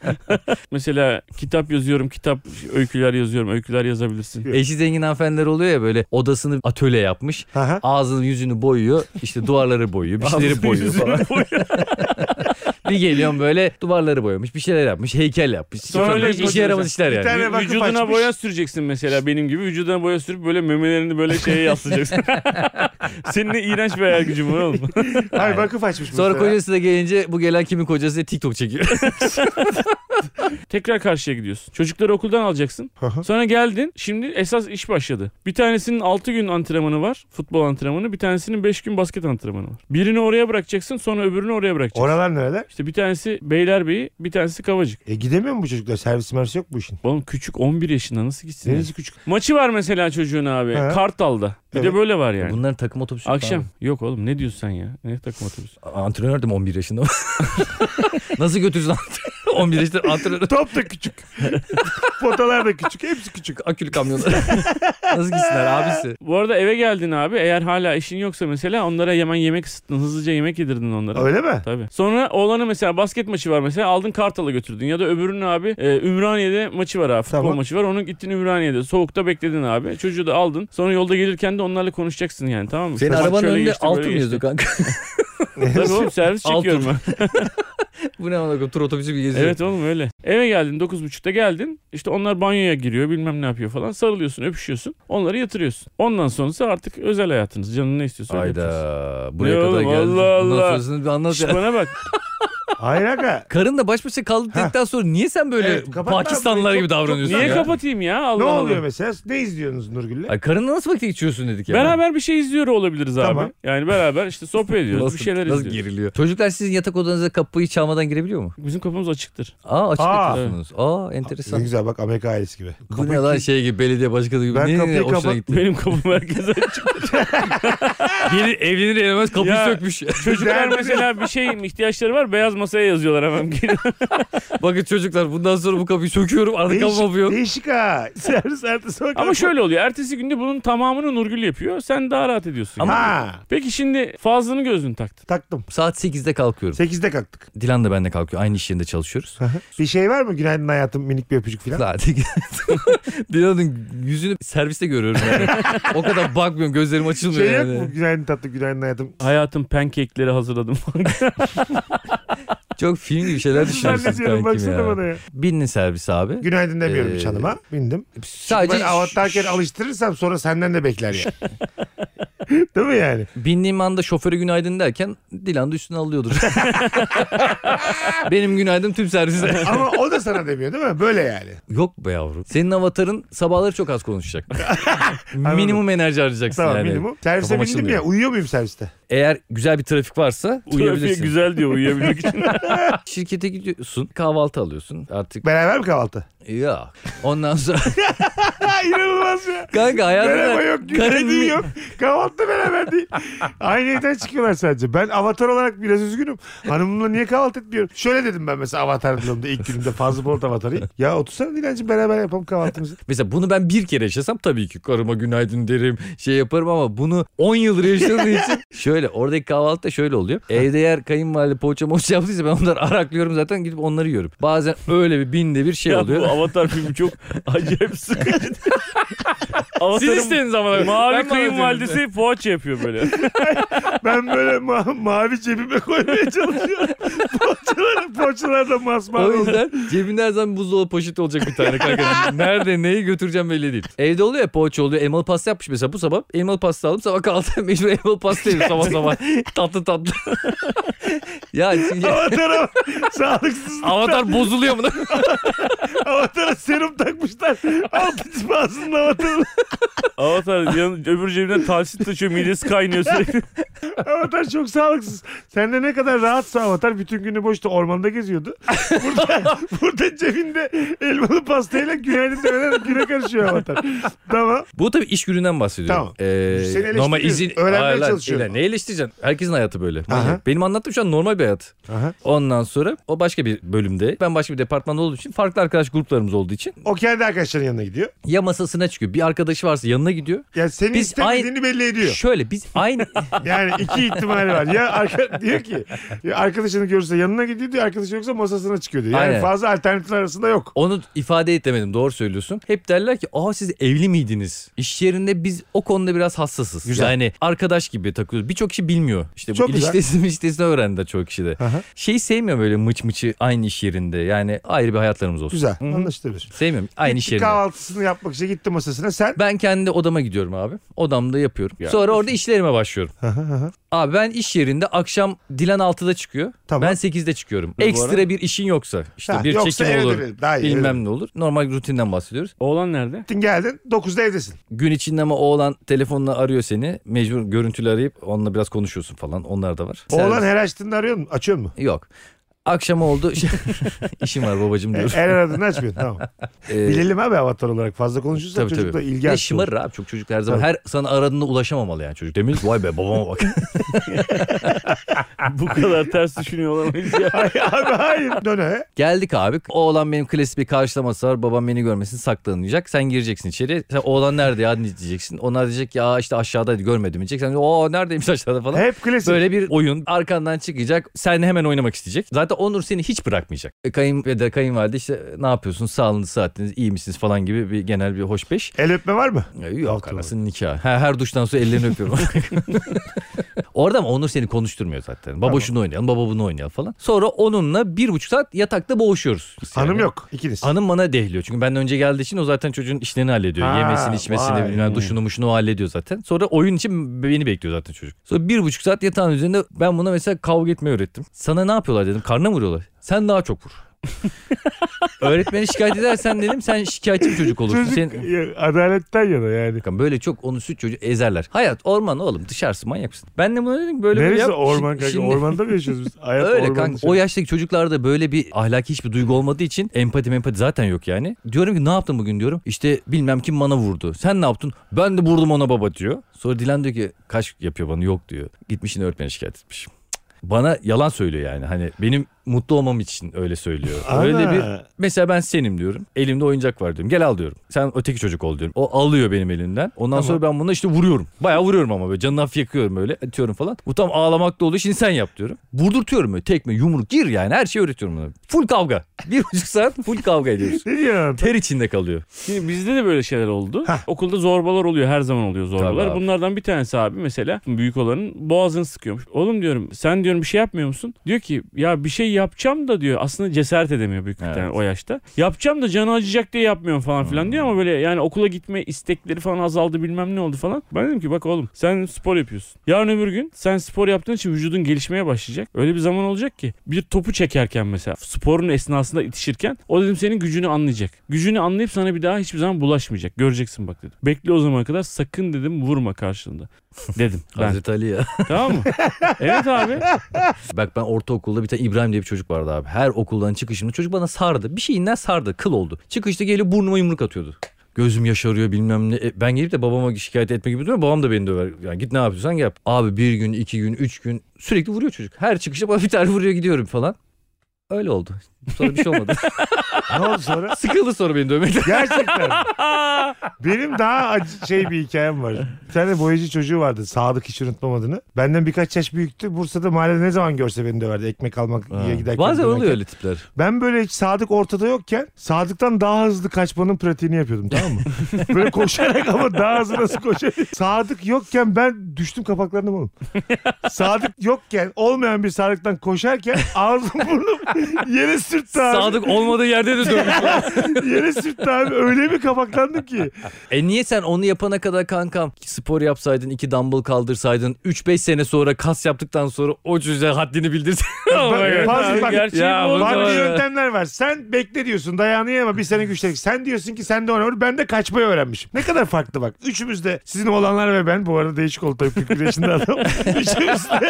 Mesela kitap yazıyorum, kitap öyküler yazıyorum, öyküler yazabilirsin. Eşi zengin hanımefendiler oluyor ya, böyle odasını atölye yapmış. Hı hı. Ağzını yüzünü boyuyor. İşte duvarları boyuyor. Bir şeyleri boyuyor falan. Bir geliyorum böyle, duvarları boyamış. Bir şeyler yapmış. Heykel yapmış. Sonra Sonra öyle hiç işe yaramaz işler Bir yani. tane vakıf Vücuduna açmış. boya süreceksin mesela benim gibi. Vücuduna boya sürüp böyle memelerini böyle şeye yaslayacaksın. Senin ne iğrenç bir hayal gücün var oğlum. Hayır, vakıf açmış Sonra mesela. kocası da gelince, bu gelen kimin kocası diye TikTok çekiyor. Tekrar karşıya gidiyorsun. Çocukları okuldan alacaksın. Hı hı. Sonra geldin. Şimdi esas iş başladı. Bir tanesinin altı gün antrenmanı var. Futbol antrenmanı. Bir tanesinin beş gün basket antrenmanı var. Birini oraya bırakacaksın. Sonra öbürünü oraya bırakacaksın. Oralar nereler? İşte bir tanesi Beylerbeyi, bir tanesi Kavacık. E gidemiyor mu bu çocuklar? Servis mersi yok bu işin. Oğlum küçük on bir yaşında nasıl gitsin? ya? Neresi küçük? Maçı var mesela çocuğun abi. He. Kartal'da. Bir Evet. de böyle var yani. Bunların takım otobüsü. Akşam. Yok oğlum ne diyorsun sen ya? Ne takım otobüsü? Antrenördüm on bir yaşında. Nasıl götürsün on bir işte antrenör. Top da küçük. Potalar da küçük. Hepsi küçük. Akülü kamyonlar. Nasıl gitsinler abisi? Bu arada eve geldin abi. Eğer hala işin yoksa mesela onlara hemen yemek ısıttın. Hızlıca yemek yedirdin onlara. Öyle mi? Tabii. Sonra oğlanı mesela basket maçı var mesela. Aldın Kartal'a götürdün. Ya da öbürünün abi e, Ümraniye'de maçı var abi. Futbol Tamam. maçı var. Onun gittin Ümraniye'de. Soğukta bekledin abi. Çocuğu da aldın. Sonra yolda gelirken de onlarla konuşacaksın yani, tamam mı? Senin Bak arabanın şöyle önünde geçti, altın böyle geçti. yazıyor kanka. Tabii oğlum, servis çekiyorum ben. Bu ne ona tur otobüsü bir geziyor. Evet oğlum öyle. Eve geldin dokuz buçukta geldin. İşte onlar banyoya giriyor, bilmem ne yapıyor falan. Sarılıyorsun, öpüşüyorsun. Onları yatırıyorsun. Ondan sonrası artık özel hayatınız. Canın ne istiyorsa öyle yapacaksın. Hayda. Buraya Ne kadar oğlum, geldi. Allah Bundan Allah. sonrasını bir anlat Şş, ya. bana bak. Hayır aga. Karınla baş başa kaldıktan sonra niye sen böyle Evet, kapat Pakistanlılar abi. gibi Çok- davranıyorsun Niye ya? kapatayım ya? Allah Ne Allah. oluyor mesela? Ne izliyorsunuz Nurgül'le? Ay karınla nasıl vakit geçiyorsun dedik ya. Beraber bir şey izliyor olabiliriz abi. Tamam. Yani beraber işte sohbet ediyoruz. Nasıl, bir şeyler nasıl izliyoruz. geriliyor? Çocuklar sizin yatak odanıza kapıyı çalmadan girebiliyor mu? Bizim kapımız açıktır. Aa açık Aa. yapıyorsunuz. Aa Ne enteresan. güzel bak, Amerika ailesi gibi. Bu Kapıyı ne lan kim- şey gibi belediye başkanı gibi. Ben ne, ne, kapıyı ne, hoşuna kapat- gitti. Benim kapım herkese açık. Gelir evlenir evlenmez kapıyı Ya. sökmüş. Çocuklar mesela bir şey ihtiyaçları var, beyaz masaya yazıyorlar hemen. Bakın çocuklar bundan sonra bu kapıyı söküyorum artık kapı Değişik, yapıyor. değişik ha. Servis ertesi bak. Ama şöyle oluyor. Ertesi günde bunun tamamını Nurgül yapıyor. Sen daha rahat ediyorsun. Ama yani. ha, Peki şimdi Fazlı'nın gözünü taktın. taktım. Saat sekizde kalkıyorum. sekizde kalktık. Dilan da benimle kalkıyor. Aynı iş yerinde çalışıyoruz. Bir şey var mı? Günaydın hayatım, minik bir öpücük falan. Zaten Dilan'ın yüzünü serviste görüyorum yani. O kadar bakmıyorum gözlerim açılmıyor Şey yok yani. mu? Günaydın tatlı, günaydın hayatım. Hayatım pancake'leri hazırladım. Çok film gibi şeyler Ben düşünüyorsunuz ne diyorum, kankim baksana bana ya. ya. Bindin servis abi. Günaydın demiyorum Ee, hiç hanıma. Bindim. Sadece Ben avatarken alıştırırsam sonra senden de bekler ya. Değil mi yani? bindiğim anda şoföre günaydın derken Dilan da üstüne alıyordur. Benim günaydın tüm servise. Ama o da sana demiyor değil mi? Böyle yani. Yok be yavrum. Senin avatarın sabahları çok az konuşacak. Minimum enerji harcayacaksın Tamam yani. minimum. Servise Kafam bindim açılmıyor. ya. Uyuyor muyum serviste? Eğer güzel bir trafik varsa Trafiğe uyuyabilirsin. güzel diyor uyuyabilmek için. Şirkete gidiyorsun, kahvaltı alıyorsun. Artık Beraber mi kahvaltı? ya. Ondan sonra İnanılmaz ya. kanka Merhaba hayatında yok, günaydın yok. Kahvaltı beraber değil. Aynı evden çıkıyorlar sadece. Ben avatar olarak biraz üzgünüm. Hanımımla niye kahvaltı etmiyorum? Şöyle dedim ben mesela avatarlığımda ilk günümde Fazlı Polat avatarı. Ya otursana Dilancığım, beraber yapalım kahvaltımızı. mesela bunu ben bir kere yaşasam tabii ki karıma günaydın derim, şey yaparım ama bunu on yıldır yaşadığım için şöyle oradaki kahvaltı da şöyle oluyor. Evde eğer kayınvalide poğaça moğaça yaptıysa ben onları araklıyorum zaten, gidip onları yiyorum. Bazen öyle bir binde bir şey Ya oluyor. bu Avatar filmi çok acayip sıkıcı. Siz Avatar'ın istediniz ama. mavi Ben kayınvalidesi poğaça yapıyor böyle. Ben böyle ma- mavi cebime koymaya çalışıyorum. Poğaçalar, poğaçalar da masmavi O oldu. yüzden cebinde her zaman buzdolabı poşeti olacak bir tane kanka. Nerede neyi götüreceğim belli değil. Evde oluyor ya poğaça oluyor. Elmalı pasta yapmış mesela bu sabah. Elmalı pasta aldım, sabah kahvaltıda mecbur elmalı pasta yedim sabah sabah. Tatlı tatlı. ya şimdi Avatara bak, sağlıksız. avatar bozuluyor mu? Avatara serum takmışlar. Altı bazının avatarı. Avatar yan, öbür cebinden talsit taşıyor, midesi kaynıyor sürekli. Avatar çok sağlıksız. Sen de ne kadar rahatsa avatar bütün günü boşta ormanda geziyordu. Burada, burada cebinde elmalı pastayla günaydın demeden güne karışıyor avatar. Tamam. Bu tabii iş gününden bahsediyorum. Tamam. Ee, Seni eleştiriyoruz. normal izin Öğrenmeye Hayır lan, çalışıyorum. ilan- Ne eleştireceksin? Herkesin hayatı böyle. Aha. Benim anlattığım şu an normal bir hayat. Aha. Ondan sonra o başka bir bölümde. Ben başka bir departmanda olduğum için, farklı arkadaş gruplarımız olduğu için O kendi arkadaşlarının yanına gidiyor. ya masasına çıkıyor. Bir arkadaşı varsa yanına gidiyor. Yani senin Biz istemediğini belli ediyor. Şöyle biz aynı Yani iki ihtimali var. Ya arka, diyor ki ya arkadaşını görürse yanına gidiyor diyor. Arkadaşı yoksa masasına çıkıyor diyor. Yani Aynen. fazla alternatif arasında yok. onu ifade edemedim. Doğru söylüyorsun. Hep derler ki aa siz evli miydiniz? İş yerinde biz o konuda biraz hassasız. Güzel. Yani arkadaş gibi takılıyoruz. Birçok kişi bilmiyor. İşte bu Çok güzel. ilişkisini ilişkisini öğrendi de çoğu kişi de. Aha. Şeyi sevmiyorum böyle mıç mıçı aynı iş yerinde. Yani ayrı bir hayatlarımız olsun. Güzel. Hı hı. Anlaşılabilir. Sevmiyorum. Aynı iş Gitti yerinde. kahvaltısını yapmak için gitti masasına sen. Ben kendi odama gidiyorum abi. Odamda yapıyorum. Ya. Sonra orada işlerime başlıyorum. Aha, aha. Abi ben iş yerinde akşam Dilan altıda çıkıyor. Tamam. Ben sekizde çıkıyorum. Bu Ekstra ara- bir işin yoksa. İşte Ha, bir yoksa çekim eve olur. dönelim. Daha iyi, eve Bilmem ne olur. Normal rutinden bahsediyoruz. Oğlan nerede? Gittin geldin dokuzda evdesin. Gün içinde ama oğlan telefonla arıyor seni. Mecbur görüntülü arayıp onunla biraz konuşuyorsun falan. Onlar da var. Oğlan Servis- her açtığında arıyor mu? Açıyor mu? Yok. Akşam oldu. İşim var babacığım diyorum. El aradığını açmıyorsun tamam. Ee, Bilelim abi avatar olarak fazla konuşursan Tabii, çocuk da tabii. ilgi Ne açtı. şımarır abi çok çocuk her zaman. Tabii. Her sana aradığında ulaşamamalı yani çocuk. Demiyor ki vay be babama bak. Bu kadar ters düşünüyor olamayız ya. Abi hayır. Döne. Geldik abi. Oğlan benim klasik bir karşılaması var. Babam beni görmesin saklanacak. Sen gireceksin içeri. Sen oğlan nerede ya diyeceksin. Onlar diyecek ya işte aşağıdaydı görmedim diyecek. Sen o neredeymiş aşağıda falan. Hep klasik. Böyle bir oyun arkandan çıkacak. Sen hemen oynamak isteyecek. Zaten Onur seni hiç bırakmayacak. E, kayınpeder kayınvalide işte ne yapıyorsun sağlığınız saatiniz iyi misiniz falan gibi bir genel bir hoş beş. El öpme var mı? E, Yok Altı anasının nikahı. Her, her duştan sonra ellerini öpüyorum. Orada ama Onur seni konuşturmuyor zaten. Baba Tamam. şunu oynayalım baba bunu oynayalım falan. Sonra onunla bir buçuk saat yatakta boğuşuyoruz. Hanım Yani. yok. İkiniz. Hanım bana dehliyor. Çünkü benden önce geldiği için o zaten çocuğun işlerini hallediyor. Ha, Yemesini içmesini vay. bilmem duşunu muşunu o hallediyor zaten. Sonra oyun için beni bekliyor zaten çocuk. Sonra bir buçuk saat yatağın üzerinde ben buna mesela kavga etmeyi öğrettim. Sana ne yapıyorlar dedim. Karnına mı vuruyorlar? Sen daha çok vur. Öğretmeni şikayet edersen dedim sen şikayetçi bir çocuk olursun. Çocuk Senin... ya, adaletten yana yani. Bakın böyle çok onu süt çocuğu ezerler. Hayat orman oğlum dışarısı manyak mısın? Ben de buna dedim böyle böyle Neresi yap. orman kanka? Şimdi- Ormanda mı yaşıyoruz biz? Hayat Öyle orman kanka dışarı. o yaştaki çocuklarda böyle bir ahlaki hiçbir duygu olmadığı için empati empati zaten yok yani. Diyorum ki ne yaptın bugün diyorum. İşte bilmem kim bana vurdu. Sen ne yaptın? Ben de vurdum ona baba diyor. Sonra Dilan diyor ki kaç yapıyor bana yok diyor. Gitmişsin öğretmeni şikayet etmiş. Cık. Bana yalan söylüyor yani. Hani benim mutlu olmam için öyle söylüyor. Öyle Ana. bir mesela ben senim diyorum. Elimde oyuncak var diyorum. Gel al diyorum. Sen öteki çocuk ol diyorum. O alıyor benim elimden. Ondan Tamam. sonra ben bunu işte vuruyorum. Bayağı vuruyorum ama böyle canını hafif yakıyorum böyle. Atıyorum falan. Bu tam ağlamakta oluyor. Şimdi sen yap diyorum. Vurdurtuyorum böyle. Tekme, yumruk gir yani. Her şeyi öğretiyorum ona. Full kavga. Bir buçuk saat full kavga ediyoruz. Ne diyorsun? Ter içinde kalıyor. Şimdi bizde de böyle şeyler oldu. Hah. Okulda zorbalar oluyor. Her zaman oluyor zorbalar. Tabii abi. Bunlardan bir tanesi abi mesela büyük olanın boğazını sıkıyormuş. Oğlum diyorum sen diyorum bir şey yapmıyor musun? Diyor ki ya bir şey yapacağım da diyor. Aslında cesaret edemiyor büyük bir Evet. tane o yaşta. Yapacağım da canı acıyacak diye yapmıyorum falan filan diyor ama böyle yani okula gitme istekleri falan azaldı bilmem ne oldu falan. Ben dedim ki bak oğlum sen spor yapıyorsun. Yarın öbür gün sen spor yaptığın için vücudun gelişmeye başlayacak. Öyle bir zaman olacak ki bir topu çekerken mesela sporun esnasında itişirken o dedim senin gücünü anlayacak. Gücünü anlayıp sana bir daha hiçbir zaman bulaşmayacak. Göreceksin bak dedim. Bekle o zamana kadar sakın dedim vurma karşılığında. Dedim ben. Hazreti Ali ya. Tamam mı? Evet abi. Bak ben ortaokulda bir tane İbrahim diye bir çocuk vardı abi. Her okuldan çıkışımda çocuk bana sardı. Bir şeyinden sardı. Kıl oldu. Çıkışta gelip burnuma yumruk atıyordu. Gözüm yaşarıyor bilmem ne. E, ben gelip de babama şikayet etmek gibi duruyorum. Babam da beni döver. Yani git ne yapıyorsan yap. Abi bir gün, iki gün, üç gün sürekli vuruyor çocuk. Her çıkışta bana bir tane vuruyor gidiyorum falan. Öyle oldu. Sonra bir şey olmadı. Ne oldu sonra? Sıkıldı sonra beni dövmekten. Gerçekten. Benim daha acı şey bir hikayem var. Bir tane boyacı çocuğu vardı. Sadık hiç unutmam adını. Benden birkaç yaş büyüktü. Bursa'da mahallede ne zaman görse beni döverdi. Ekmek almak diye giderken. Bazen dönerken. oluyor öyle tipler. Ben böyle hiç Sadık ortada yokken Sadık'tan daha hızlı kaçmanın pratiğini yapıyordum tamam mı? Böyle koşarak ama daha hızlı nasıl koşabilirim? Sadık yokken ben düştüm kapaklarına oğlum. Sadık yokken olmayan bir Sadık'tan koşarken ağzım burnum yere sürttü abi. Sadık olmadığı yerde de dövmüş. Yere sürttü abi. Öyle bir kapaklandım ki. E niye sen onu yapana kadar kankam spor yapsaydın, iki dumbbell kaldırsaydın, üç beş sene sonra kas yaptıktan sonra o çocuğa haddini bildirsin. Bak, fazla bak. Gerçeği Ya, bu oldu. Farklı Var ya. yöntemler var. Sen bekle diyorsun dayanı yeme bir sene güçlenik. Sen diyorsun ki sen de ona vur. Ben de kaçmayı öğrenmişim. Ne kadar farklı bak. Üçümüz de sizin oğlanlar ve ben bu arada değişik oldu tabii kırk bir yaşında adam. Üçümüz de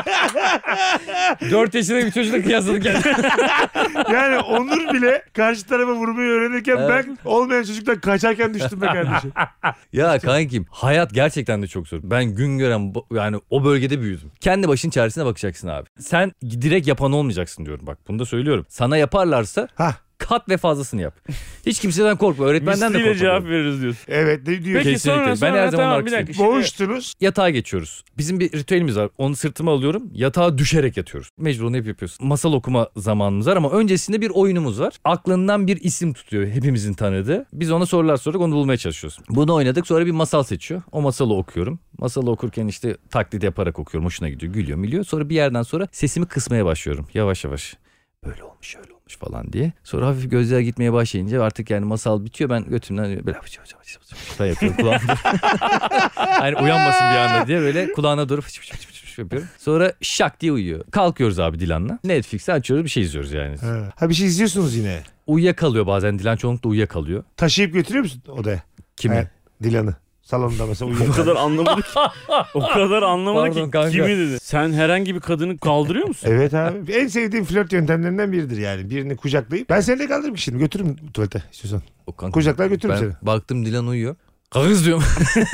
dört yaşındaki bir çocukla kıyasladık yani. yani Onur bile karşı tarafa vurmayı öğrenirken Evet. ben olmayan çocuktan kaçarken düştüm be kardeşim. Ya kankim hayat gerçekten de çok zor. Ben gün gören bu- yani o bölgede büyüdüm. Kendi başın çaresine bakacaksın abi. Sen direkt yapan olmayacaksın diyorum bak bunu da söylüyorum. Sana yaparlarsa Hah. kat ve fazlasını yap. Hiç kimseden korkma. Öğretmenden de Misliyle korkma. cevap veririz diyorsun. Evet ne diyor? Peki Kesinlikle. sonra, Ben sonra her zaman tamam, bir arkasındayım. dakika. Şimdi, Boğuştunuz. Yatağa geçiyoruz. Bizim bir ritüelimiz var. Onu sırtıma alıyorum. Yatağa düşerek yatıyoruz. Mecbur onu hep yapıyoruz. Masal okuma zamanımız var ama öncesinde bir oyunumuz var. Aklından bir isim tutuyor hepimizin tanıdığı. Biz ona sorular sorarak onu bulmaya çalışıyoruz. Bunu oynadık sonra bir masal seçiyor. O masalı okuyorum. Masalı okurken işte taklit yaparak okuyorum. Hoşuna gidiyor. Gülüyor milyon. Sonra bir yerden sonra sesimi kısmaya başlıyorum. Yavaş yavaş. Böyle olmuş öyle olmuş falan diye. Sonra hafif gözler gitmeye başlayınca artık yani masal bitiyor. Ben götümden böyle falan yapıyorum kulağımda. Hani uyanmasın bir anda diye böyle kulağına doğru fıç fıç fıç fıç yapıyorum. Sonra şak diye uyuyor. Kalkıyoruz abi Dilan'la. Netflix'i açıyoruz bir şey izliyoruz yani. Ha. ha bir şey izliyorsunuz yine. Uyuyakalıyor bazen Dilan çoğunlukla uyuyakalıyor. Taşıyıp götürüyor musun odaya? Kimi? Ha, Dilan'ı. Salonda mesela O uyuyor. kadar anlamadı ki. O kadar anlamadı Pardon ki kanka. kimi dedi. Sen herhangi bir kadını kaldırıyor musun? Evet abi. En sevdiğim flört yöntemlerinden biridir yani. Birini kucaklayıp. Ben seni de kaldırırım ki şimdi. Götürürüm tuvalete istiyorsan. O kanka, Kucaklar götürürüm ben seni. baktım Dilan uyuyor. Kız diyorum.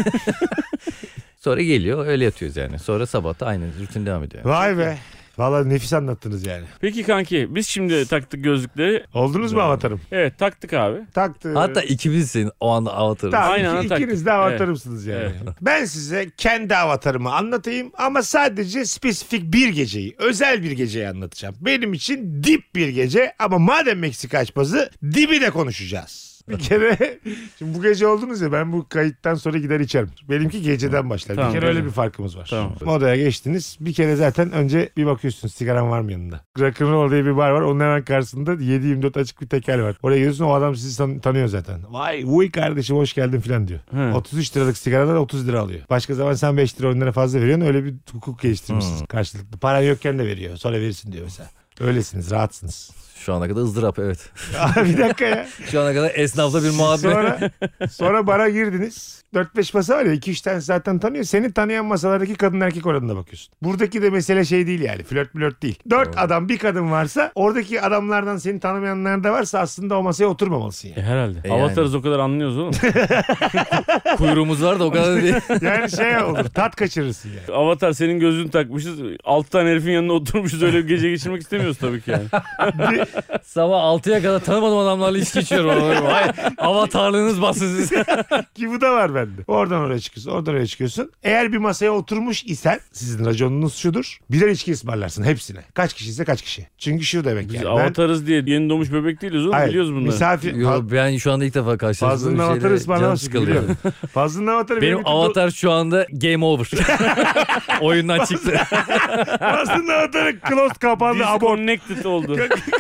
Sonra geliyor öyle yatıyoruz yani. Sonra sabah da aynı rutin devam ediyor. Vay be. Vallahi nefis anlattınız yani. Peki kanki biz şimdi taktık gözlükleri. Oldunuz mu avatarım? Evet taktık abi. Taktı. Hatta ikimizsin o anda avatarız. Tamam, Aynen, iki- taktik. ikiniz de avatarımsınız yani. Evet. Ben size kendi avatarımı anlatayım ama sadece spesifik bir geceyi, özel bir geceyi anlatacağım. Benim için dip bir gece ama madem Meksika açması dibi de konuşacağız. Bir kere şimdi bu gece oldunuz ya, ben bu kayıttan sonra gider içerim. Benimki geceden başlar. Tamam, bir kere öyle gece. bir farkımız var. Tamam. Modaya geçtiniz. Bir kere zaten önce bir bakıyorsunuz sigaran var mı yanında. Rock'n'Roll diye bir bar var. Onun hemen karşısında yedi yirmi dört açık bir tekel var. Oraya gidiyorsun, o adam sizi tan- tanıyor zaten. Vay uy kardeşim hoş geldin falan diyor. Hı. otuz üç liralık sigaradan otuz lira alıyor. Başka zaman sen beş lira on lira fazla veriyorsun. Öyle bir hukuk geliştirmişsiniz karşılıklı. Paran yokken de veriyor. Sonra verirsin diyor mesela. Öylesiniz, rahatsınız. Şu ana kadar ızdırap evet. Bir dakika ya. Şu ana kadar esnafta bir muhabbet. Sonra, sonra bara girdiniz. dört beş masa var ya, iki üç tane zaten tanıyor. Seni tanıyan masalardaki kadın erkek oranına bakıyorsun. Buradaki de mesele şey değil yani. Flört flört değil. dört adam bir kadın varsa, oradaki adamlardan seni tanımayanlar da varsa aslında o masaya oturmamalısın yani. E, herhalde. E, yani. Avatarız o kadar anlıyoruz oğlum. Kuyruğumuz var da o kadar değil. Yani şey olur, tat kaçırırsın yani. Avatar senin gözünü takmışız. Altı tane herifin yanına oturmuşuz. Öyle bir gece geçirmek istemiyoruz tabii ki yani. Sabah altıya kadar tanımadığım adamlarla içki içiyorum. Vay avatarlığınız bassın siz. Ki bu da var bende. Oradan oraya çıkıyorsun, oradan oraya çıkıyorsun. Eğer bir masaya oturmuş isen sizin raconunuz şudur. Birer içki ısmarlarsın hepsine. Kaç kişi ise kaç kişi. Çünkü şu demek Biz yani. avatarız diye yeni doğmuş bebek değiliz oğlum. Hayır, Biliyoruz bunları. misafir... Yo, ben şu anda ilk defa karşılaştım. Fazlının Böyle avatarı şeyle ısmarlaması canım sıkılıyor. biliyorum. Fazlının avatarı Benim için avatar şu anda game over. Oyundan çıktı. Fazlının avatarı closed kapandı. Abort. Disconnected oldu.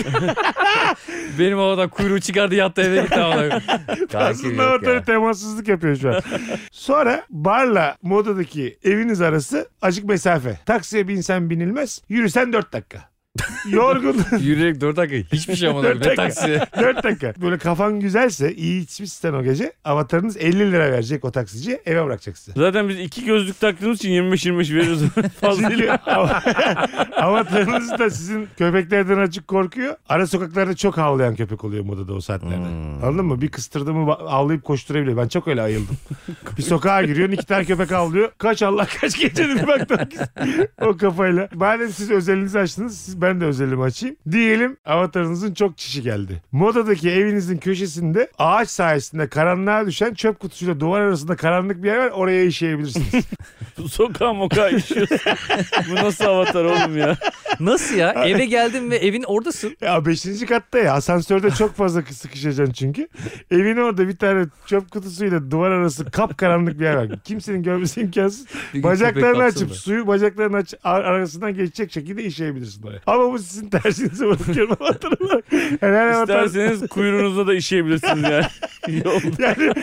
Benim avatar kuyruğu çıkardı yattı eve gitti. Fazlının avatarı temassızlık yapıyor şu an. Sonra barla modadaki eviniz arası acık mesafe. Taksiye binsen binilmez. Yürüsen dört dakika. Yorgun. Yürüyerek dört dakika. Hiçbir şey yapmadım. Dört Ne dakika. taksi. dört dakika. Böyle kafan güzelse, iyi içmişsen o gece, avatarınız elli lira verecek o taksiciye, eve bırakacak sizi. Zaten biz iki gözlük taktığımız için yirmi beş yirmi beş veriyoruz. Çünkü Fazlayla. avatarınız da sizin köpeklerden açık korkuyor. Ara sokaklarda çok havlayan köpek oluyor modada o saatlerde. Hmm. Anladın mı? Bir kıstırdı mı ba- avlayıp koşturabiliyor. Ben çok öyle ayıldım. Bir sokağa giriyorsun, iki tane köpek avlıyor. Kaç Allah kaç gecedir bir baktım. O kafayla. Madem siz özelinizi açtınız, siz, ben de özelimi açayım. Diyelim avatarınızın çok çişi geldi. Modadaki evinizin köşesinde ağaç sayesinde karanlığa düşen çöp kutusuyla duvar arasında karanlık bir yer var. Oraya işeyebilirsiniz. Sokağa mokağa işiyorsun. Bu nasıl avatar oğlum ya? Nasıl ya? Eve geldin ve evin oradasın. Ya beşinci katta ya, asansörde çok fazla sıkışacaksın çünkü. Evin orada bir tane çöp kutusuyla duvar arası kapkaranlık bir yer var. Kimsenin görmesi imkansız. Bir gün Bacaklarını köpek açıp kapsın da. suyu bacaklarını aç ar- arasından geçecek şekilde işeyebilirsin oraya. Ama bu sizin tersinize bırakıyorum avatar olarak. Yani her avatar- İsterseniz kuyruğunuzda da işeyebilirsiniz yani. Yolda. Yani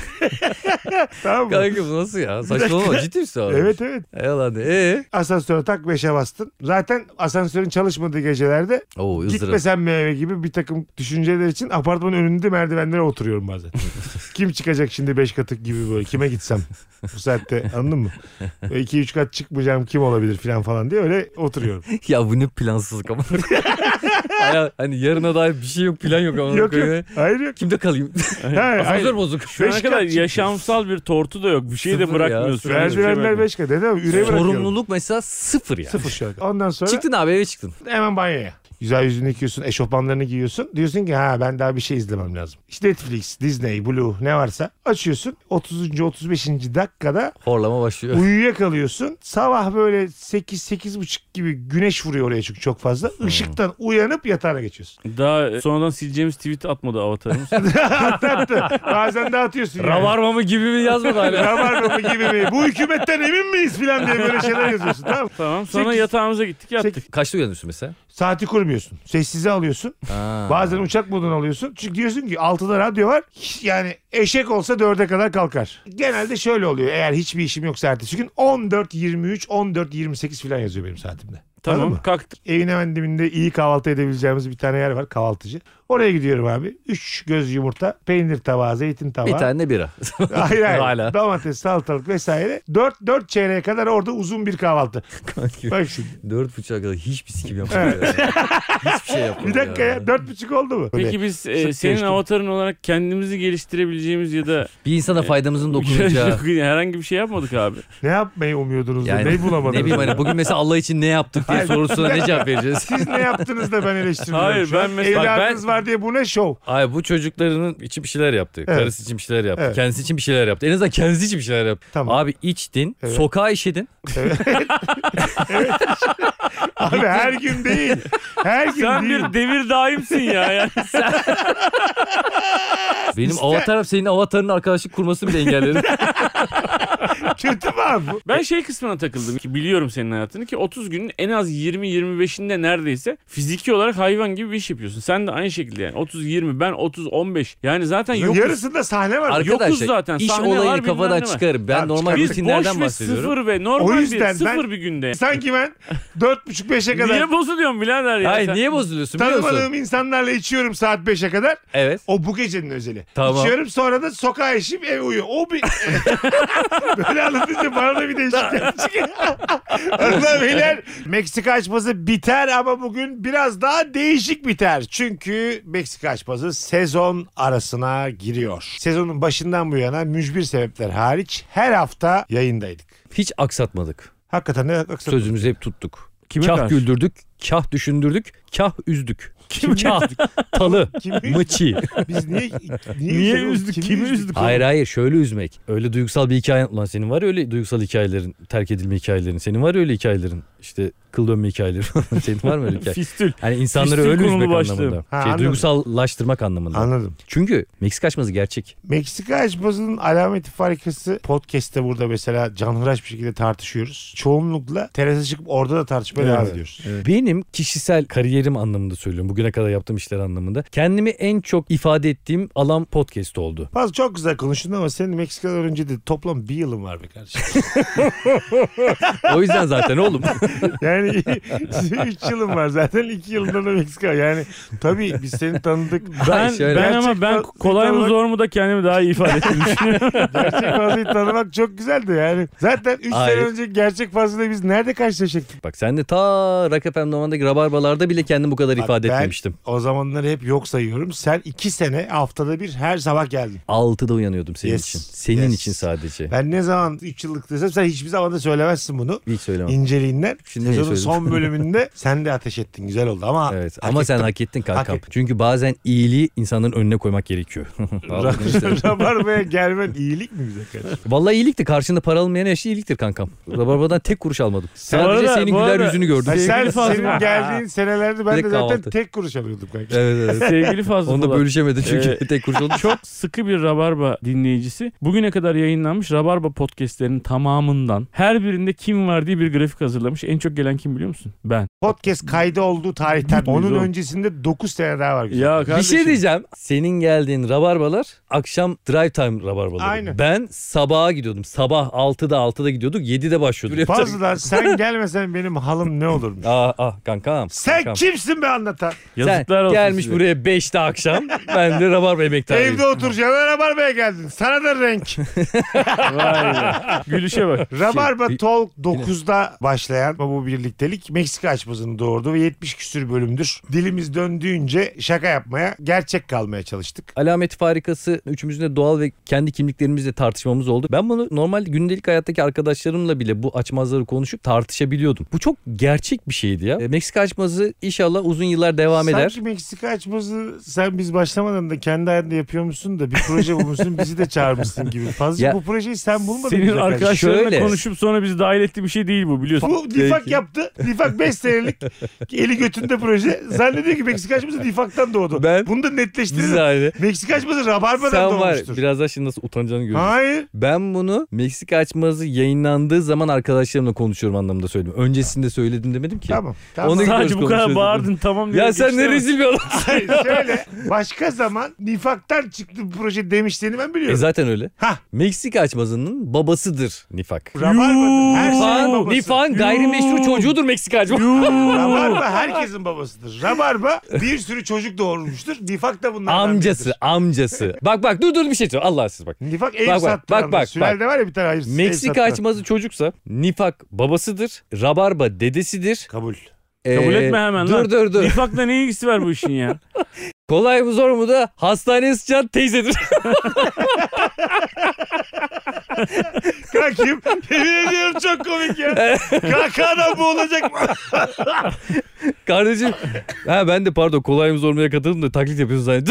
tamam mı? Kanka bu nasıl ya? Saçmalama ciddi misin abi? Evet evet. Eyvallah de. Ee? Asansöre tak beşe bastın. Zaten asansörün çalışmadığı gecelerde Oo ızdırap. gitmesen mi eve gibi bir takım düşünceler için apartmanın önünde merdivenlere oturuyorum bazen. Kim çıkacak şimdi beş katık gibi böyle. Kime gitsem bu saatte, anladın mı? iki üç kat çıkmayacağım, kim olabilir falan falan diye öyle oturuyorum. Ya bu ne plansızlık ama. Ya, hani yarına dair bir şey yok, plan yok ama. Yok yok. Hayır yok. Kimde kalayım? Hayır, Asansör hayır. bozuk. Şu ana Beş kadar kat yaşamsal bir tortu da yok. Bir şey de Sıfır ya, bırakmıyorsun. sıfır. Hiçbir şey Merdivenler bırakmıyorsun. beş kat. Değil mi? Yüreği bırakıyorum. Sorumluluk mesela sıfır ya. Sıfır şu an. Ondan sonra Çıktın abi eve çıktın. hemen banyoya. Güzel yüzünü yıkıyorsun, eşofmanlarını giyiyorsun. Diyorsun ki ha ben daha bir şey izlemem lazım. İşte Netflix, Disney, Blue ne varsa açıyorsun. otuzuncu otuz beşinci dakikada Horlama başlıyor. uyuyakalıyorsun. Sabah böyle sekiz sekiz buçuk gibi güneş vuruyor oraya çünkü çok fazla. Işıktan uyanıp yatağına geçiyorsun. Daha sonradan sileceğimiz tweet atmadı avatarımız. Attı attı. Bazen de atıyorsun yani. Rabarba mı gibi mi yazmadı hala? Rabarba mı gibi mi? Bu hükümetten emin miyiz falan diye böyle şeyler yazıyorsun, tamam mı? Tamam. Sonra Sekiz- yatağımıza gittik yattık. Sekiz- Kaçta uyanıyorsun mesela? Saati kurmuyorsun. Sessize alıyorsun. Aa. Bazen uçak modunu alıyorsun. Çünkü diyorsun ki altıda radyo var. Yani eşek olsa dörde kadar kalkar. Genelde şöyle oluyor. Eğer hiçbir işim yoksa ertesi gün on dört yirmi üç, on dört yirmi sekiz falan yazıyor benim saatimde. Anladın Tamam mı? kalktık. Evin hemen dibinde iyi kahvaltı edebileceğimiz bir tane yer var. Kahvaltıcı. Oraya gidiyorum abi. Üç göz yumurta, peynir tabağı, zeytin tabağı. Bir tane bira. Hayır hayır. Hala. Domates, salatalık vesaire. Dört, dört çeyreğe kadar orada uzun bir kahvaltı. Bak şimdi. Dört buçuğa kadar hiçbir sikim yapmadım. Evet. Hiçbir şey yapmadım. Bir dakika ya. ya. Dört buçuk oldu mu? Peki biz e, senin geçtim. avatarın olarak kendimizi geliştirebileceğimiz ya da Bir insana faydamızın dokunacağı. herhangi bir şey yapmadık abi. Ne yapmayı umuyordunuz da Yani, neyi bulamadınız? ne bileyim hani bugün mesela Allah için ne yaptık diye sorusuna ne cevap vereceğiz? Siz ne yaptınız da ben eleştiriyorum. Hayır, şu an. ben mesela- Evladınız ben- var diye bu ne şov? Ay bu çocuklarının için bir şeyler yaptı. Evet. Karısı için bir şeyler yaptı. Evet. Kendisi için bir şeyler yaptı. En azından kendisi için bir şeyler yaptı. Tamam. Abi içtin, Evet. sokağa işedin. Abi her gün değil. Her gün Sen değil. bir devir daimsin ya. Yani sen... Benim İşte- avatarım senin avatarının arkadaşlık kurmasını bile engelledi. Kötü mü abi bu? Ben şey kısmına takıldım ki biliyorum senin hayatını ki otuz günün en az yirmi yirmi beşinde neredeyse fiziki olarak hayvan gibi bir iş yapıyorsun. Sen de aynı şekilde yani otuz yirmi ben otuz on beş yani zaten yokuz. Yarısında sahne var. Yokuz Arkadaşlar zaten. iş Sahne olayını var, bilmem kafadan ne var. çıkarım. Ben Abi normal çıkarım. Biz rutinlerden boş ve bahsediyorum. sıfır ve normal O yüzden bir sıfır ben- bir günde. Sanki ben dört buçuk beşe kadar Niye bozuluyorsun birader ya? Hayır sen? niye bozuluyorsun biliyor musun? tanımadığım insanlarla içiyorum saat beşe kadar. Evet. O bu gecenin özeli. Tamam. İçiyorum sonra da sokağa eşim ev uyuyor. O bir... Böyle anlatınca bana da bir değişik geldi. Hanımlar beyler Meksika açması biter ama bugün biraz daha değişik biter. Çünkü Meksika açması sezon arasına giriyor. Sezonun başından bu yana mücbir sebepler hariç her hafta yayındaydık. Hiç aksatmadık. Hakikaten ne aksak. Sözümüzü hep tuttuk. Kime kah karşı? güldürdük, kah düşündürdük, kah üzdük. Kim kah? Talı, Kimi üzdük? mıçı. Biz niye niye, Niye üzdük? üzdük? Kimi Kimi üzdük? üzdük? Hayır hayır şöyle üzmek. Öyle duygusal bir hikayen. Ulan senin var ya öyle duygusal hikayelerin, terk edilme hikayelerin. Senin var ya öyle hikayelerin. İşte kıl dönme hikayeleri. Senin var mı öyle hikaye? Fistül. Hani insanları Fistil öyle konulu üzmek başlığım. anlamında. Ha, şey, anladım. duygusallaştırmak anlamında. Anladım. Çünkü Meksika açması gerçek. Meksika açmasının alameti farikası podcast'te burada mesela canhıraş bir şekilde tartışıyoruz. Çoğunlukla terasa çıkıp orada da tartışmaya Evet. devam ediyoruz. Benim kişisel kariyerim anlamında söylüyorum. Bugüne kadar yaptığım işler anlamında. Kendimi en çok ifade ettiğim alan podcast oldu. Fazla çok güzel konuştun ama senin Meksika'dan önce de toplam bir yılın var be kardeşim. O yüzden zaten oğlum. Yani üç yılın var zaten iki yılında da Meksika. Yani tabii biz seni tanıdık. Ben, şöyle- ben ama Gerçek ben fazlayı kolay mı tanımak- zor mu da kendimi daha iyi ifade ettiğimi düşünüyorum. Gerçek fazlayı tanımak çok güzeldi yani. Zaten üç sene Hayır. önce gerçek fazlayla biz nerede karşılaşacaktık? Bak sen de ta Rock F M'de zamandaki rabarbalarda bile kendimi bu kadar Bak ifade ben etmemiştim. o zamanları hep yok sayıyorum. Sen iki sene haftada bir her sabah geldin. altıda uyanıyordum senin Yes. için. Senin Yes. için sadece. Ben ne zaman üç yıllık desem sen hiçbir zaman da söylemezsin bunu. Hiç söylemem. İnceliğinden. Şimdi niye Sezonun söyledim? son bölümünde sen de ateş ettin. Güzel oldu ama Evet hak ama sen ettim. hak ettin kankam. Hak ettim. Çünkü bazen iyiliği insanların önüne koymak gerekiyor. Vallahi, işte. Rabarba'ya gelmen iyilik mi bize kardeşim? Vallahi iyilikti. Karşında para almayan her şey iyiliktir kankam. Rabarbadan tek kuruş almadım. Bu Sadece arada- senin bu güler arada- yüzünü gördüm. Ha, sen, Sevgili Fazlı. senin geldiğin senelerde ben de Direkt zaten kahvaltı. tek kuruş alıyordum kanka. Evet evet. Sevgili Fazlı Onu da Polat, bölüşemedin çünkü Ee, tek kuruş oldu. çok sıkı bir Rabarba dinleyicisi. Bugüne kadar yayınlanmış Rabarba podcastlerinin tamamından her birinde kim var diye bir grafik hazırlamış. En çok gelen kim biliyor musun? Ben. Podcast kaydı olduğu tarihten Büyük müyüz onun oğlum? öncesinde dokuz sene daha var. Güzel. Ya Bir kardeşim. şey diyeceğim. Senin geldiğin rabarbalar akşam drive time rabarbaları. Aynen. Ben sabaha gidiyordum. Sabah altıda altıda gidiyorduk. yedide başlıyorduk. Fazladan sen gelmesen benim halım ne olurmuş? Ah ah kankam. Sen kankam. kimsin be anlatan? Yazıklar Sen olsun gelmiş size. buraya beşte akşam. Ben de rabarba emektarıyım. Evde oturacağına Rabarba'ya geldin. Sana da renk. Vay be. Gülüşe bak. Rabarba Şey, Talk dokuzda başlayan bu birliktelik Meksika açmasını doğurdu ve yetmiş küsür bölümdür. Dilimiz döndüğünce şaka yapmaya, gerçek kalmaya çalıştık. Alameti farikası üçümüzün de doğal ve kendi kimliklerimizle tartışmamız oldu. Ben bunu normal gündelik hayattaki arkadaşlarımla bile bu açmazları konuşup tartışabiliyordum. Bu çok gerçek bir şeydi ya. E, Meksika açmazı inşallah uzun yıllar devam eder. Sanki Meksika açması sen biz başlamadan da kendi hayatında yapıyormuşsun da bir proje bulmuşsun bizi de çağırmışsın gibi. Fazla Ya, bu projeyi sen bulmadın. Senin bize kardeşim. arkadaşlarınla Şöyle. konuşup sonra bizi dahil ettiği bir şey değil bu biliyorsun. Bu Difak Peki. yaptı. Difak beş senelik eli götünde proje. Zannediyor ki Meksika açması Difak'tan doğdu. Ben- Bunu da Biz netleştirelim. aile. Meksika açması Rabarba'dan Sen var doğmuştur. biraz daha şimdi nasıl utanacağını görüyorsun. Hayır. Ben bunu Meksika açmazı yayınlandığı zaman arkadaşlarımla konuşuyorum anlamında söyledim. Öncesinde söyledim demedim ki. Tamam. Tamam. Onu Sadece gidiyoruz bu kadar konuşuyoruz. bağırdın tamam diye. Ya sen geçti ne ama. rezil bir adamsın. Hayır, şöyle başka zaman nifaktan çıktı bu proje demiştiğini ben E biliyorum. zaten öyle. Hah. Meksika açmazının babasıdır nifak. Rabarbadır. Her şeyin Nifak'ın, babası. Nifak'ın gayrimeşru çocuğudur Meksika açması. Rabarba herkesin babasıdır. Rabarba bir sürü çocuk doğurmuştur. Nifak da bunlardan Amcası, biridir. amcası. Bak bak dur dur bir şey söyle. Allah siz bak. Nifak ev Bak, bak, sattı. bak, Bak, bak, Sürelde var ya bir tane hayırsız ev Meksika sattı. açması çocuksa Nifak babasıdır. Rabarba dedesidir. Kabul. Kabul Ee, etme hemen dur, lan. Dur dur dur. Nifakla ne ilgisi var bu işin ya? Kolay mı zor mu da hastaneye sıçan teyzedir. Kankim yemin ediyorum çok komik ya. Kahkahadan bu olacak mı? Kardeşim. Ha ben de pardon kolay mı zor mu'ya katıldım da taklit yapıyorsun zannettim.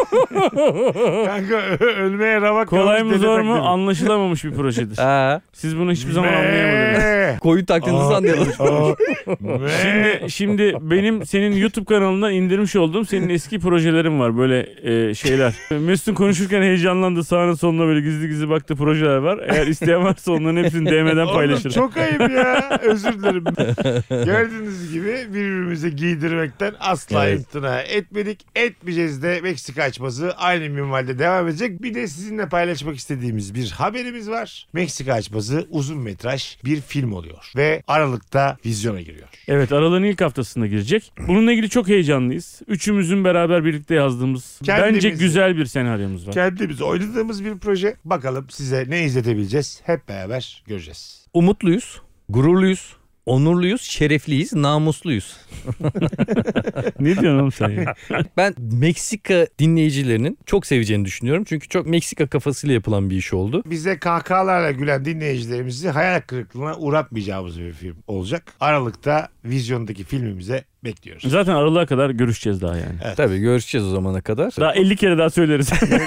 Kanka ö- ölmeye ramak Kolay kalmış mı dede zor mu taklidi. anlaşılamamış bir projedir. Ha. Siz bunu hiçbir zaman anlayamadınız. Me. Koyun taklidinizi anlayalım. Aa, me. Şimdi, şimdi benim senin YouTube kanalından indirmiş olduğum senin eski projelerin var böyle e, şeyler. Mesut'un konuşurken heyecanlandı sağına soluna böyle gizli gizli baktı projeler var. Eğer isteyen varsa onların hepsini D M'den Oğlum paylaşırım. çok ayıp ya. Özür dilerim. Gördüğünüz gibi birbirimize giydirmekten asla Evet. imtina etmedik. Etmeyeceğiz de Meksika açması aynı minvalde devam edecek. Bir de sizinle paylaşmak istediğimiz bir haberimiz var. Meksika açması uzun metraj bir film oluyor. Ve Aralık'ta vizyona giriyor. Evet Aralık'ın ilk haftasında girecek. Bununla ilgili çok heyecanlıyız. Üçümüzün beraber birlikte yazdığımız Kendimizi- bence güzel bir senaryomuz var. Kendimiz oynadığımız bir proje. Bakalım size ne izletebileceğiz. Hep beraber göreceğiz. Umutluyuz, gururluyuz, onurluyuz, şerefliyiz, namusluyuz. Ne diyorsun oğlum sen ya? Ben Meksika dinleyicilerinin çok seveceğini düşünüyorum. Çünkü çok Meksika kafasıyla yapılan bir iş oldu. Bize kahkahalarla gülen dinleyicilerimizi hayal kırıklığına uğratmayacağımız bir film olacak. Aralıkta vizyondaki filmimize bekliyoruz. Zaten Aralık'a kadar görüşeceğiz daha yani. Tabii görüşeceğiz o zamana kadar. Daha elli kere daha söyleriz.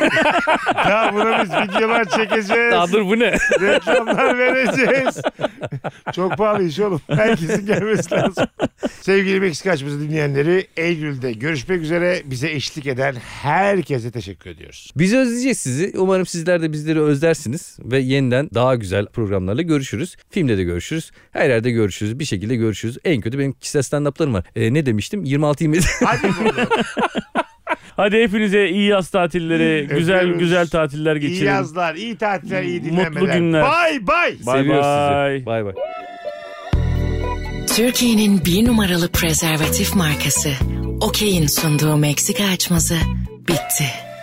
Ya buna biz videolar çekeceğiz. Daha dur bu ne? Reklamlar vereceğiz. Çok pahalı iş oğlum. Herkesin gelmesi lazım. Sevgili Meksika açması dinleyenleri Eylül'de görüşmek üzere. Bize eşlik eden herkese teşekkür ediyoruz. Biz özleyeceğiz sizi. Umarım sizler de bizleri özlersiniz. Ve yeniden daha güzel programlarla görüşürüz. Filmde de görüşürüz. Her yerde görüşürüz. Bir şekilde görüşürüz. En kötü benim kişisel stand-up'larım var. Ee, ne demiştim? yirmi altı yirmi yedi. Hadi bakalım. Hadi hepinize iyi yaz tatilleri, güzel Öpüyoruz. güzel tatiller İyi geçirin. yazlar, iyi tatiller, iyi dinlenmeler. Mutlu günler. Bay bay. Bay Seviyoruz bay. sizi. Bay bay. Türkiye'nin bir numaralı prezervatif markası Okey'in sunduğu Meksika açması bitti.